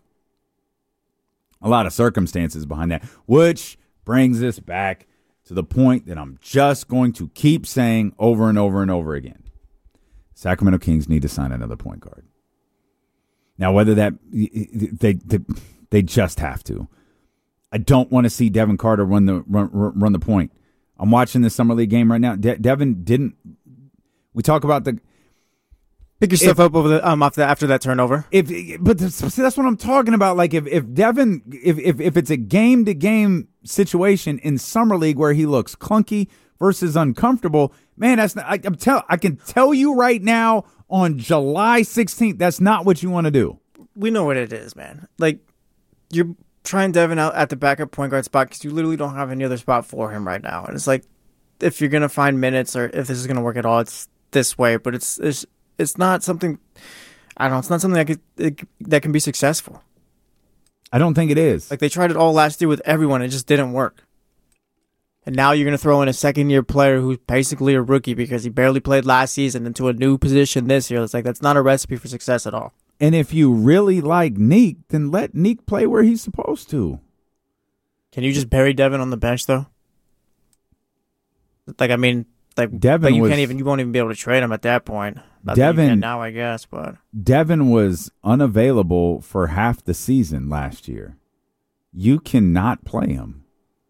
a lot of circumstances behind that, which brings us back to the point that I'm just going to keep saying over and over and over again. Sacramento Kings need to sign another point guard. Now, whether that they they, they just have to. I don't want to see Devin Carter run the run, run the point. I'm watching the Summer League game right now. De- Devin didn't. We talk about the pick yourself if, up over the um after after that turnover. If but see, that's what I'm talking about. Like if if Devin if if, if it's a game to game situation in Summer League where he looks clunky versus uncomfortable, man, that's not, I, I'm tell I can tell you right now on July sixteenth, that's not what you want to do. We know what it is, man. Like you're trying Devin out at the backup point guard spot because you literally don't have any other spot for him right now, and it's like if you're gonna find minutes or if this is gonna work at all, it's this way. But it's it's it's not something. I don't know. It's not something that could, it, that can be successful. I don't think it is. Like they tried it all last year with everyone, it just didn't work. And now you're gonna throw in a second year player who's basically a rookie because he barely played last season into a new position this year. It's like that's not a recipe for success at all. And if you really like Neek, then let Neek play where he's supposed to. Can you just bury Devin on the bench, though? Like, I mean, like Devin you was, can't even you won't even be able to trade him at that point. Not Devin that you can now, I guess, but Devin was unavailable for half the season last year. You cannot play him.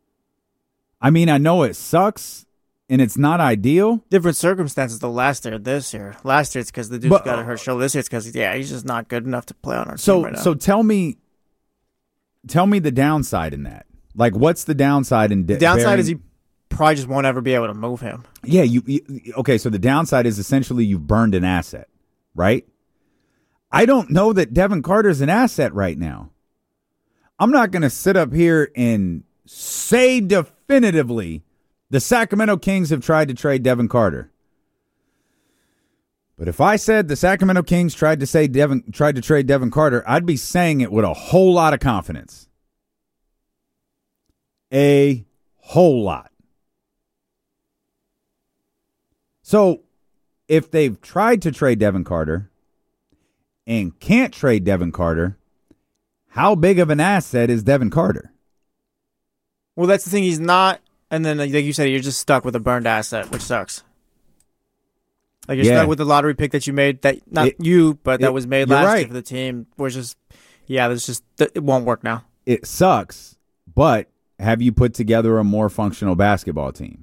I mean, I know it sucks. And it's not ideal. Different circumstances though. Last year, this year. Last year it's because the dude's but, got a hurt shoulder. This year it's because yeah, he's just not good enough to play on our so, team right now. So tell me, tell me the downside in that. Like, what's the downside in? De- the downside bearing- is you probably just won't ever be able to move him. Yeah, you, you. Okay, so the downside is essentially you've burned an asset, right? I don't know that Devin Carter's an asset right now. I'm not going to sit up here and say definitively the Sacramento Kings have tried to trade Devin Carter. But if I said the Sacramento Kings tried to say Devin tried to trade Devin Carter, I'd be saying it with a whole lot of confidence. A whole lot. So if they've tried to trade Devin Carter, and can't trade Devin Carter, how big of an asset is Devin Carter? Well, that's the thing. He's not. And then, like you said, you're just stuck with a burned asset, which sucks. Like, you're Yeah. stuck with the lottery pick that you made. That Not It- you, but that it- was made you're last right. year for the team. Was just, yeah, there's just, it won't work now. It sucks, but have you put together a more functional basketball team?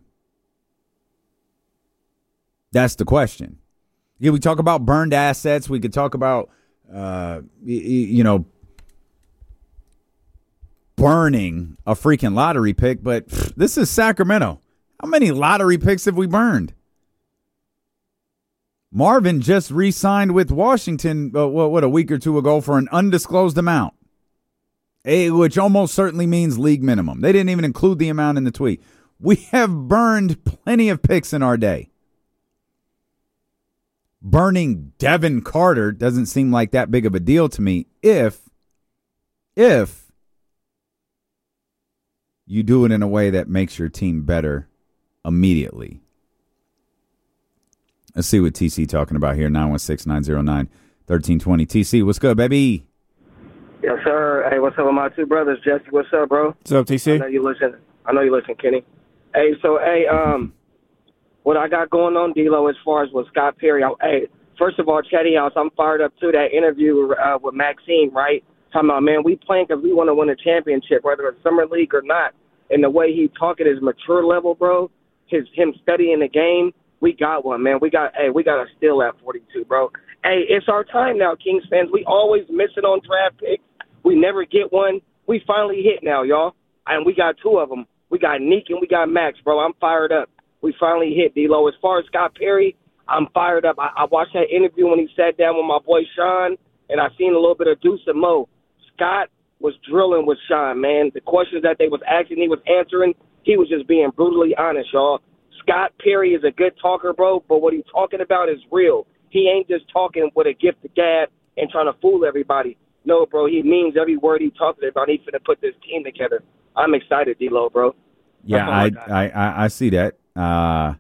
That's the question. Yeah, we talk about burned assets. We could talk about, uh, y- y- you know, burning a freaking lottery pick, but pff, this is Sacramento. How many lottery picks have we burned? Marvin just re-signed with Washington, uh, what, what, a week or two ago for an undisclosed amount, a, which almost certainly means league minimum. They didn't even include the amount in the tweet. We have burned plenty of picks in our day. Burning Devin Carter doesn't seem like that big of a deal to me if, if you do it in a way that makes your team better immediately. Let's see what T C talking about here. nine one six, nine zero nine, one three two zero. T C, what's good, baby? Yes, sir. Hey, what's up with my two brothers? Jesse, what's up, bro? What's up, T C? I know you listen. I know you listen, Kenny. Hey, so, hey, um, what I got going on, D-Lo, as far as with Scott Perry, I, hey, first of all, Chatty House, I'm fired up, too, that interview uh, with Maxime, right? Talking about, man, we playing because we want to win a championship, whether it's Summer League or not. And the way he talk at his mature level, bro, his him studying the game, we got one, man. We got, hey, we got a steal at forty-two, bro. Hey, it's our time now, Kings fans. We always miss it on draft picks. We never get one. We finally hit now, y'all. And we got two of them. We got Neek and we got Max, bro. I'm fired up. We finally hit, D-Lo. As far as Scott Perry, I'm fired up. I, I watched that interview when he sat down with my boy Sean, and I seen a little bit of Deuce and Mo. Scott was drilling with Sean, man. The questions that they was asking, he was answering. He was just being brutally honest, y'all. Scott Perry is a good talker, bro, but what he's talking about is real. He ain't just talking with a gift of gab and trying to fool everybody. No, bro, he means every word he talking about. He's finna put this team together. I'm excited, D-Lo, bro. Yeah, I, I, I I see that. Uh,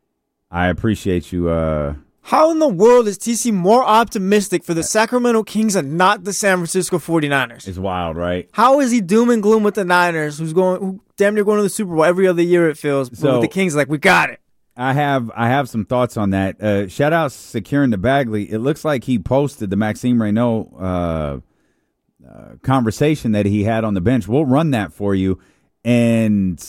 I appreciate you. Uh, How in the world is T C more optimistic for the Sacramento Kings and not the San Francisco forty-niners? it's wild, right? How is he doom and gloom with the Niners, who's going, who damn near going to the Super Bowl every other year, it feels. But So- with the Kings, like, we got it. I have I have some thoughts on that. Uh, shout out Securing the Bagley. It looks like he posted the Maxime Reynaud uh, uh, conversation that he had on the bench. We'll run that for you. And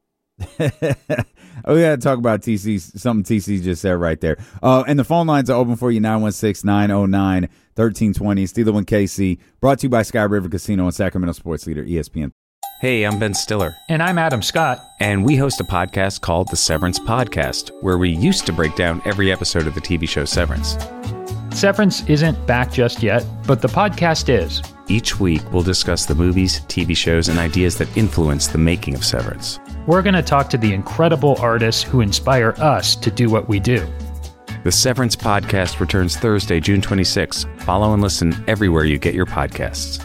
we got to talk about T C, something T C just said right there. Uh, and the phone lines are open for you, nine one six, nine oh nine, one three two zero. Steeler one K C, brought to you by Sky River Casino and Sacramento Sports Leader, E S P N. Hey, I'm Ben Stiller, And I'm Adam Scott. and we host a podcast called The Severance Podcast, where we used to break down every episode of the T V show Severance. Severance isn't back just yet, but the podcast is. Each week, we'll discuss the movies, T V shows, and ideas that influence the making of Severance. We're going to talk to the incredible artists who inspire us to do what we do. The Severance Podcast returns Thursday, June twenty-sixth. Follow and listen everywhere you get your podcasts.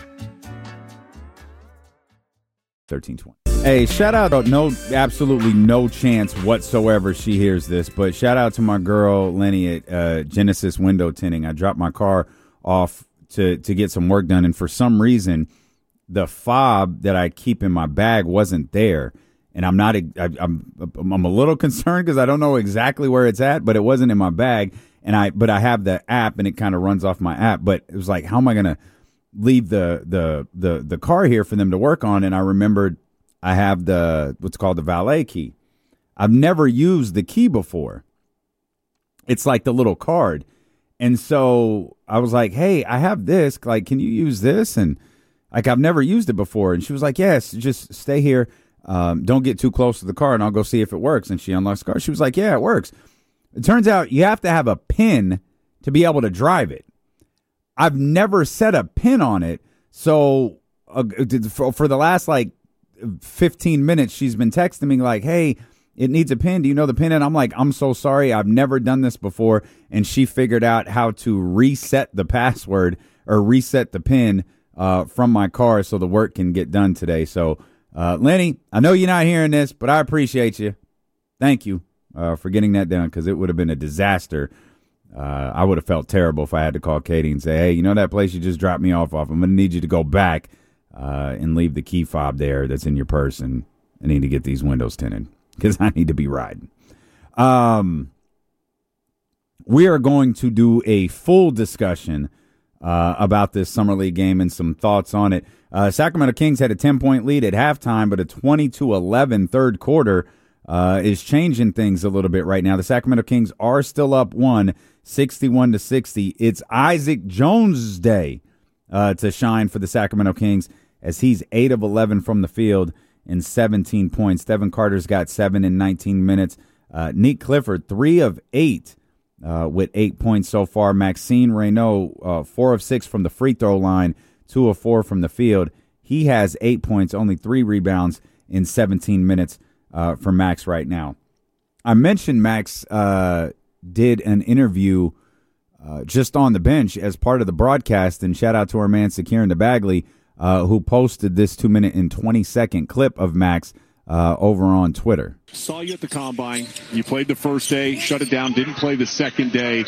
thirteen twenty. Hey, shout out, no, absolutely no chance whatsoever she hears this, but shout out to my girl Lenny at uh, Genesis Window Tinting. I dropped my car off to, to get some work done, and for some reason, the fob that I keep in my bag wasn't there. And I'm not, I, I'm, I'm a little concerned because I don't know exactly where it's at, but it wasn't in my bag. And I, but I have the app and it kind of runs off my app, but it was like, how am I going to leave the, the, the, the car here for them to work on? And I remembered I have the, what's called the valet key. I've never used the key before. It's like the little card. And so I was like, hey, I have this, like, can you use this? And like, I've never used it before. And she was like, yes, just stay here. Um, don't get too close to the car and I'll go see if it works. And she unlocks the car. She was like, yeah, it works. It turns out you have to have a pin to be able to drive it. I've never set a pin on it. So uh, for, for the last like fifteen minutes, she's been texting me like, hey, it needs a pin. Do you know the pin? And I'm like, I'm so sorry. I've never done this before. And she figured out how to reset the password or reset the pin uh, from my car so the work can get done today. So Uh, Lenny, I know you're not hearing this, but I appreciate you. Thank you uh, for getting that done because it would have been a disaster Uh, I would have felt terrible if I had to call Katie and say, hey, you know that place you just dropped me off off? I'm going to need you to go back uh, and leave the key fob there that's in your purse, and I need to get these windows tinted because I need to be riding. Um, we are going to do a full discussion uh, about this Summer League game and some thoughts on it. Uh, Sacramento Kings had a ten-point lead at halftime, but a twenty to eleven third quarter uh, is changing things a little bit right now. The Sacramento Kings are still up one, sixty-one to sixty. It's Isaac Jones' day uh, to shine for the Sacramento Kings as he's eight of eleven from the field and seventeen points. Devin Carter's got seven in nineteen minutes. Uh, Nick Clifford, three of eight uh, with eight points so far. Maxime Reynaud, uh, four of six from the free throw line, two of four from the field. He has eight points, only three rebounds in seventeen minutes uh, for Max right now. I mentioned Max uh, did an interview uh, just on the bench as part of the broadcast, and shout out to our man Sakirin DeBagley, uh, who posted this two-minute and twenty-second clip of Max uh, over on Twitter. Saw you at the Combine. You played the first day, shut it down, didn't play the second day.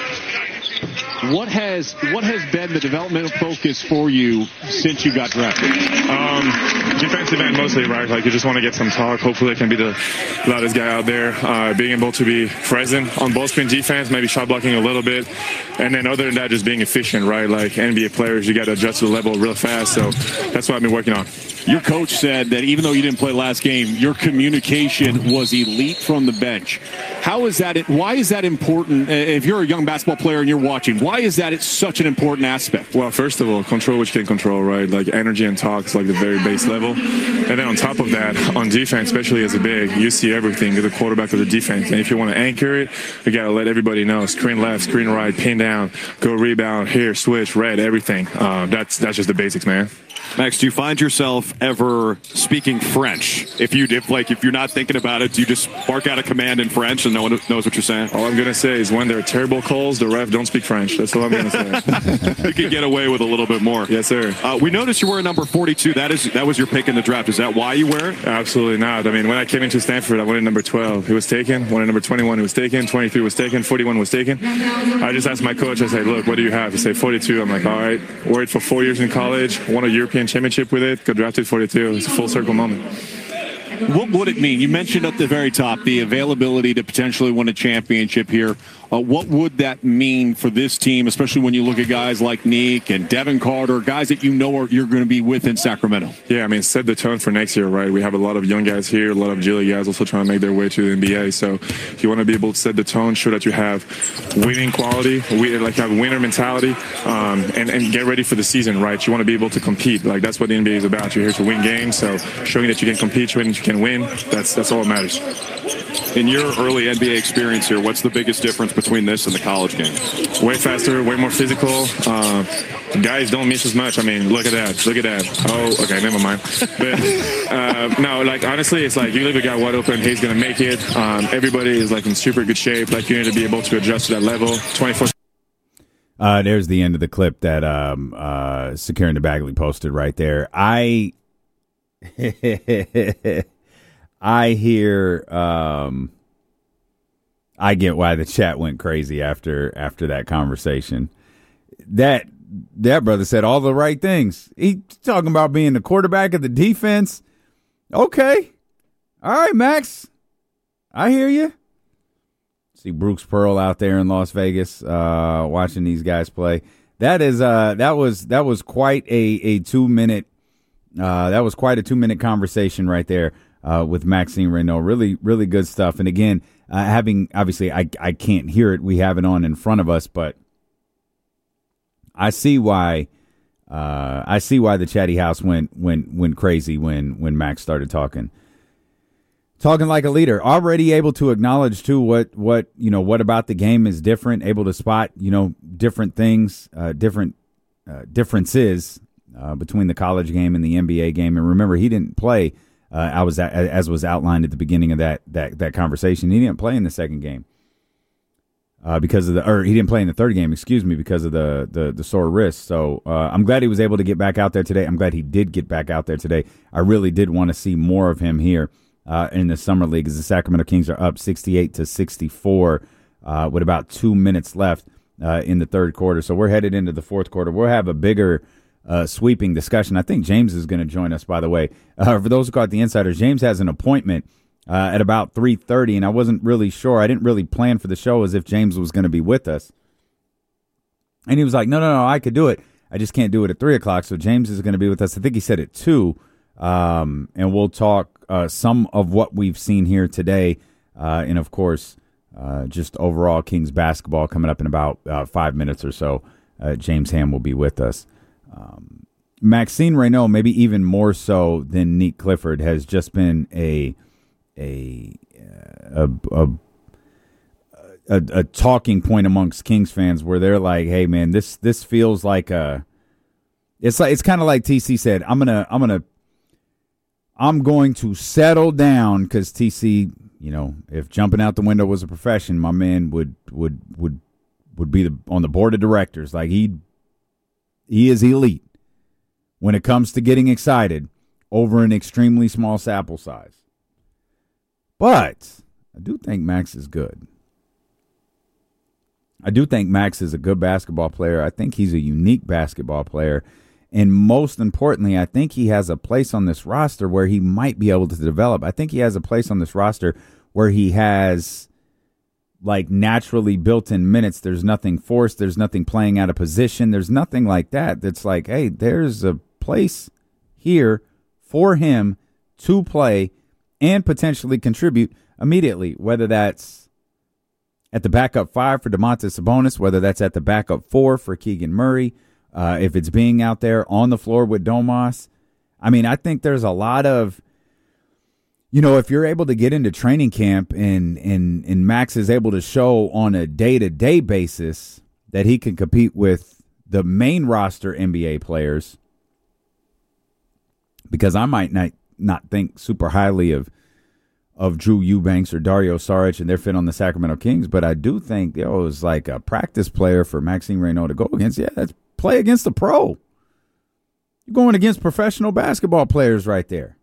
What has what has been the developmental focus for you since you got drafted? Um, defensive end mostly, right? Like you just want to get some talk. Hopefully I can be the loudest guy out there. Uh, being able to be present on ball screen defense, maybe shot blocking a little bit. And then other than that, just being efficient, right? Like N B A players, you got to adjust to the level real fast. So that's what I've been working on. Your coach said that even though you didn't play last game, your communication was elite from the bench. How is that? Why is that important? If you're a young basketball player and you're watching, why is that it's such an important aspect? Well, first of all, control what you can control, right? Like energy and talk is like the very base level. And then on top of that, on defense, especially as a big, you see everything. You're the quarterback of the defense. And if you want to anchor it, you got to let everybody know. Screen left, screen right, pin down, go rebound, here, switch, red, everything. Uh, that's that's just the basics, man. Max, do you find yourself ever speaking French? If you, if like, if you're not thinking about it, do you just bark out a command in French and no one knows what you're saying? All I'm gonna say is when there are terrible calls, the ref don't speak French. That's all I'm gonna say. You can get away with a little bit more. Yes, sir. Uh, we noticed you were a number forty-two. That is that was your pick in the draft. Is that why you wear it? Absolutely not. I mean, when I came into Stanford, I wanted number twelve. It was taken. Wanted number twenty-one. It was taken. twenty-three was taken. forty-one was taken. I just asked my coach. I said, "Look, what do you have?" He said, forty-two. I'm like, all right. Worked for four years in college. Won a European championship with it. Got drafted forty-two. It's a full circle moment. What would it mean? You mentioned at the very top the availability to potentially win a championship here. Uh, what would that mean for this team, especially when you look at guys like Nick and Devin Carter, guys that you know are, you're going to be with in Sacramento? Yeah, I mean, set the tone for next year, right? We have a lot of young guys here, a lot of G League guys also trying to make their way to the N B A. So you want to be able to set the tone, show that you have winning quality, we, like have winner mentality, um, and, and get ready for the season, right? You want to be able to compete. Like, that's what the N B A is about. You're here to win games, so showing that you can compete, showing that you can win, that's, that's all that matters. In your early N B A experience here, what's the biggest difference between this and the college game? Way faster, way more physical. Uh, guys don't miss as much. I mean, look at that. Look at that. Oh, okay, never mind. But uh, no, like honestly, it's like you leave a guy wide open, he's gonna make it. Um, everybody is like in super good shape. Like you need to be able to adjust to that level. twenty-four. Uh, there's the end of the clip that um, uh, Sakirin DeBagley posted right there. I. I hear, um, I get why the chat went crazy after after that conversation. That that brother said all the right things. He's talking about being the quarterback of the defense. Okay, all right, Max, I hear you. See Brooks Pearl out there in Las Vegas, uh, watching these guys play. That is, uh, that was that was quite a a two minute. Uh, that was quite a two minute conversation right there. Uh, with Maxime Reynaud. Really, really good stuff. And again, uh, having, obviously, I, I can't hear it. We have it on in front of us, but I see why, uh, I see why the chatty house went, went, went crazy when, when Max started talking, talking like a leader, already able to acknowledge too, what, what, you know, what about the game is different, able to spot, you know, different things, uh, different, uh, differences, uh, between the college game and the N B A game. And remember, he didn't play. Uh, I was as was outlined at the beginning of that that that conversation. He didn't play in the second game uh, because of the, or he didn't play in the third game. Excuse me, because of the the, the sore wrist. So uh, I'm glad he was able to get back out there today. I'm glad he did get back out there today. I really did want to see more of him here uh, in the summer league, as the Sacramento Kings are up sixty-eight to sixty-four uh, with about two minutes left uh, in the third quarter. So we're headed into the fourth quarter. We'll have a bigger uh, sweeping discussion. I think James is going to join us, by the way. Uh, for those who caught the insiders, James has an appointment uh, at about three thirty, and I wasn't really sure. I didn't really plan for the show as if James was going to be with us. And he was like, no, no, no, I could do it. I just can't do it at three o'clock. So James is going to be with us. I think he said at two, um, and we'll talk uh, some of what we've seen here today. Uh, and, of course, uh, just overall Kings basketball coming up in about uh, five minutes or so. Uh, James Ham will be with us. Um, Maxine Reynaud, maybe even more so than Nick Clifford, has just been a a a, a A, a talking point amongst Kings fans where they're like, "Hey, man, this this feels like a." It's like it's kind of like T C said. I'm gonna I'm gonna I'm going to settle down because T C, you know, if jumping out the window was a profession, my man would would would would be the, on the board of directors. Like he he is elite when it comes to getting excited over an extremely small sample size. But I do think Max is good. I do think Max is a good basketball player. I think he's a unique basketball player. And most importantly, I think he has a place on this roster where he might be able to develop. I think he has a place on this roster where he has, like, naturally built-in minutes. There's nothing forced. There's nothing playing out of position. There's nothing like that that's like, hey, there's a place here for him to play and potentially contribute immediately, whether that's at the backup five for Domantas Sabonis, whether that's at the backup four for Keegan Murray, uh, if it's being out there on the floor with Domas. I mean, I think there's a lot of, you know, if you're able to get into training camp and and and Max is able to show on a day-to-day basis that he can compete with the main roster N B A players, because I might not, not think super highly of of Drew Eubanks or Dario Saric and their fit on the Sacramento Kings, but I do think, yo, it was like a practice player for Maxime Reynaud to go against. Yeah, that's play against a pro. You're going against professional basketball players right there.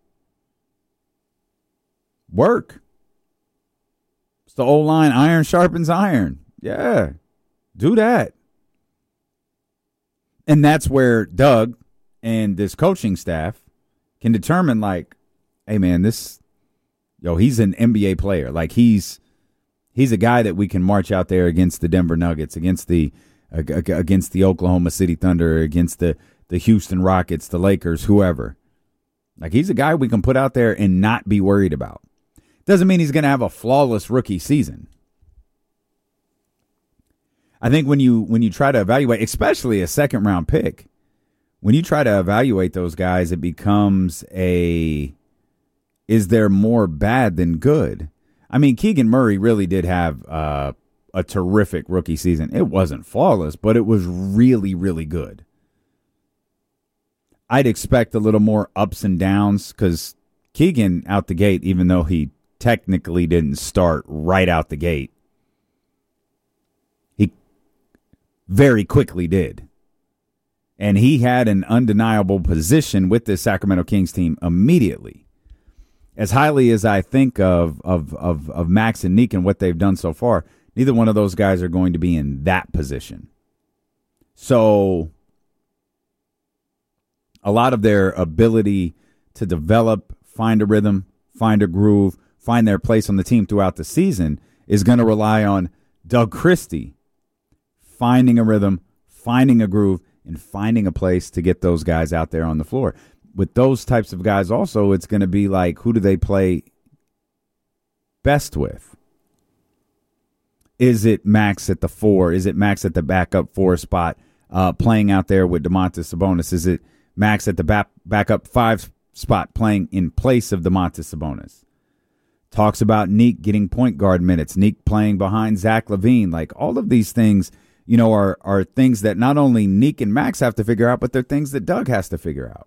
Work. It's the old line, iron sharpens iron. Yeah, do that. And that's where Doug and this coaching staff can determine, like, hey, man, this Yo, he's an N B A player. Like he's he's a guy that we can march out there against the Denver Nuggets, against the uh, against the Oklahoma City Thunder, against the the Houston Rockets, the Lakers, whoever. Like he's a guy we can put out there and not be worried about. Doesn't mean he's going to have a flawless rookie season. I think when you when you try to evaluate, especially a second round pick, when you try to evaluate those guys, it becomes a is there more bad than good? I mean, Keegan Murray really did have uh, a terrific rookie season. It wasn't flawless, but it was really, really good. I'd expect a little more ups and downs because Keegan out the gate, even though he technically didn't start right out the gate, he very quickly did. And he had an undeniable position with this Sacramento Kings team immediately. As highly as I think of, of of of Max and Nick and what they've done so far, neither one of those guys are going to be in that position. So a lot of their ability to develop, find a rhythm, find a groove, find their place on the team throughout the season is going to rely on Doug Christie finding a rhythm, finding a groove, and finding a place to get those guys out there on the floor. With those types of guys also, it's going to be like, who do they play best with? Is it Max at the four? Is it Max at the backup four spot uh, playing out there with Domantas Sabonis? Is it Max at the back, backup five spot playing in place of Domantas Sabonis? Talks about Neek getting point guard minutes, Neek playing behind Zach LaVine. Like all of these things, you know, are, are things that not only Neek and Max have to figure out, but they're things that Doug has to figure out.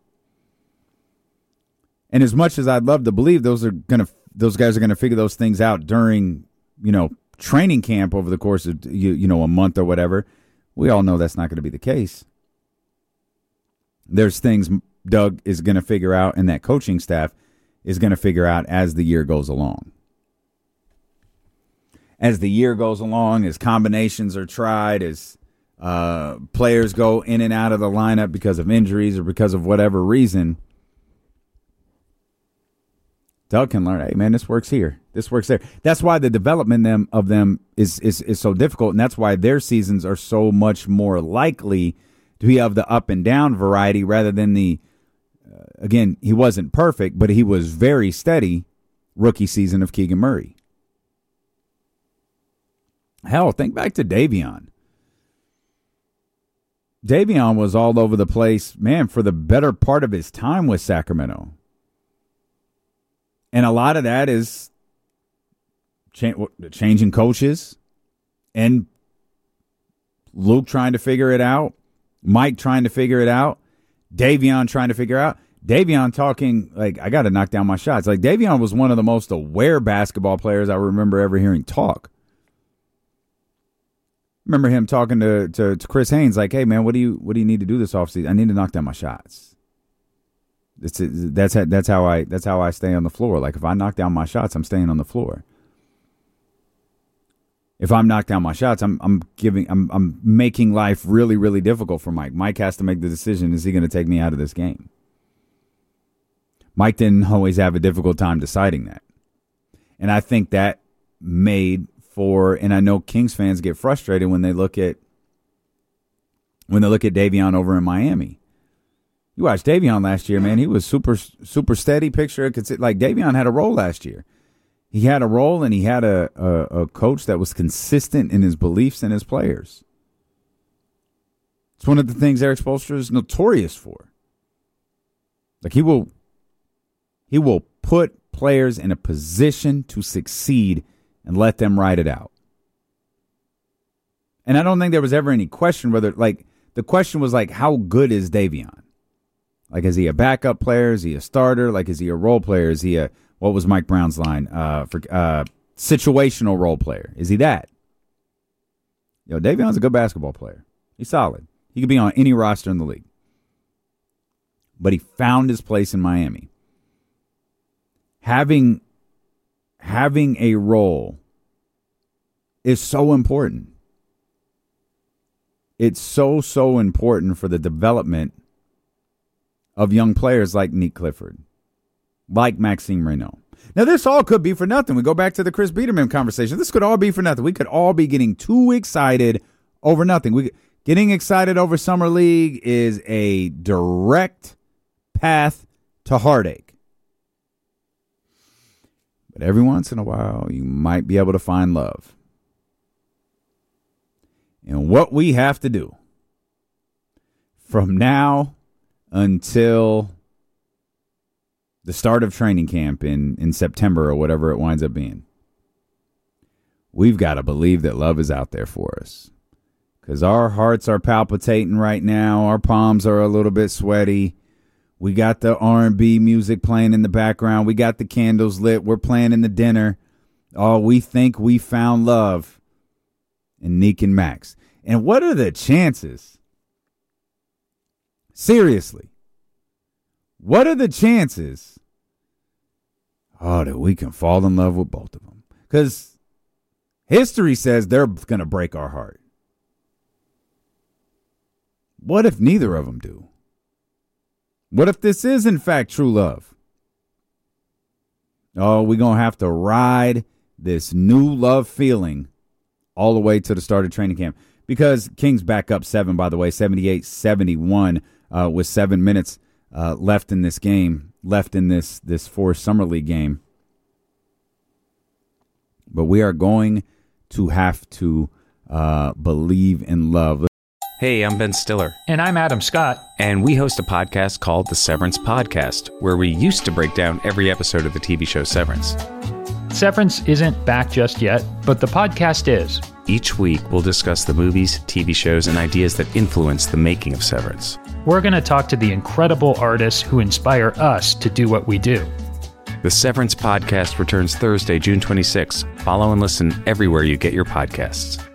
And as much as I'd love to believe those are gonna, those guys are gonna figure those things out during, you know, training camp over the course of you, you know, a month or whatever, we all know that's not going to be the case. There's things Doug is going to figure out, and that coaching staff is going to figure out as the year goes along. as the year goes along, as combinations are tried, as uh, players go in and out of the lineup because of injuries or because of whatever reason, Doug can learn, hey, man, this works here. This works there. That's why the development them of them is, is, is so difficult, and that's why their seasons are so much more likely to be of the up and down variety rather than the, uh, again, he wasn't perfect, but he was very steady rookie season of Keegan Murray. Hell, think back to Davion. Davion was all over the place, man, for the better part of his time with Sacramento. And a lot of that is cha- changing coaches and Luke trying to figure it out, Mike trying to figure it out, Davion trying to figure out. Davion talking, like, I got to knock down my shots. Like, Davion was one of the most aware basketball players I remember ever hearing talk. Remember him talking to, to, to Chris Haynes, like, hey, man, what do you what do you need to do this offseason? I need to knock down my shots. It's, that's that's how I that's how I stay on the floor. Like, if I knock down my shots, I'm staying on the floor. If I'm knocked down my shots, I'm I'm giving I'm I'm making life really really difficult for Mike. Mike has to make the decision: is he going to take me out of this game? Mike didn't always have a difficult time deciding that, and I think that made for. And I know Kings fans get frustrated when they look at when they look at Davion over in Miami. You watched Davion last year, man. He was super, super steady. Picture like Davion had a role last year. He had a role, and he had a, a, a coach that was consistent in his beliefs and his players. It's one of the things Eric Spoelstra is notorious for. Like he will, he will put players in a position to succeed and let them ride it out. And I don't think there was ever any question whether, like, the question was like, how good is Davion? Like, is he a backup player? Is he a starter? Like, is he a role player? Is he a, what was Mike Brown's line? Uh, for uh, situational role player. Is he that? Yo, Davion's a good basketball player. He's solid. He could be on any roster in the league. But he found his place in Miami. Having, having a role is so important. It's so, so important for the development of young players like Nick Clifford, like Maxime Reynaud. Now, this all could be for nothing. We go back to the Chris Biederman conversation. This could all be for nothing. We could all be getting too excited over nothing. We Getting excited over Summer League is a direct path to heartache. But every once in a while, you might be able to find love. And what we have to do from now until the start of training camp in, in September or whatever it winds up being, we've got to believe that love is out there for us. Because our hearts are palpitating right now. Our palms are a little bit sweaty. We got the R and B music playing in the background. We got the candles lit. We're planning the dinner. Oh, we think we found love in Nick and Max. And what are the chances? Seriously, what are the chances, oh, that we can fall in love with both of them? Because history says they're going to break our heart. What if neither of them do? What if this is, in fact, true love? Oh, we're going to have to ride this new love feeling all the way to the start of training camp. Because Kings back up seven, by the way, seventy-eight seventy-one. Uh, with seven minutes uh, left in this game, left in this this fourth Summer League game. But we are going to have to uh, believe in love. Hey, I'm Ben Stiller. And I'm Adam Scott. And we host a podcast called The Severance Podcast, where we used to break down every episode of the T V show Severance. Severance isn't back just yet, but the podcast is. Each week, we'll discuss the movies, T V shows, and ideas that influence the making of Severance. We're going to talk to the incredible artists who inspire us to do what we do. The Severance Podcast returns Thursday, June twenty-sixth. Follow and listen everywhere you get your podcasts.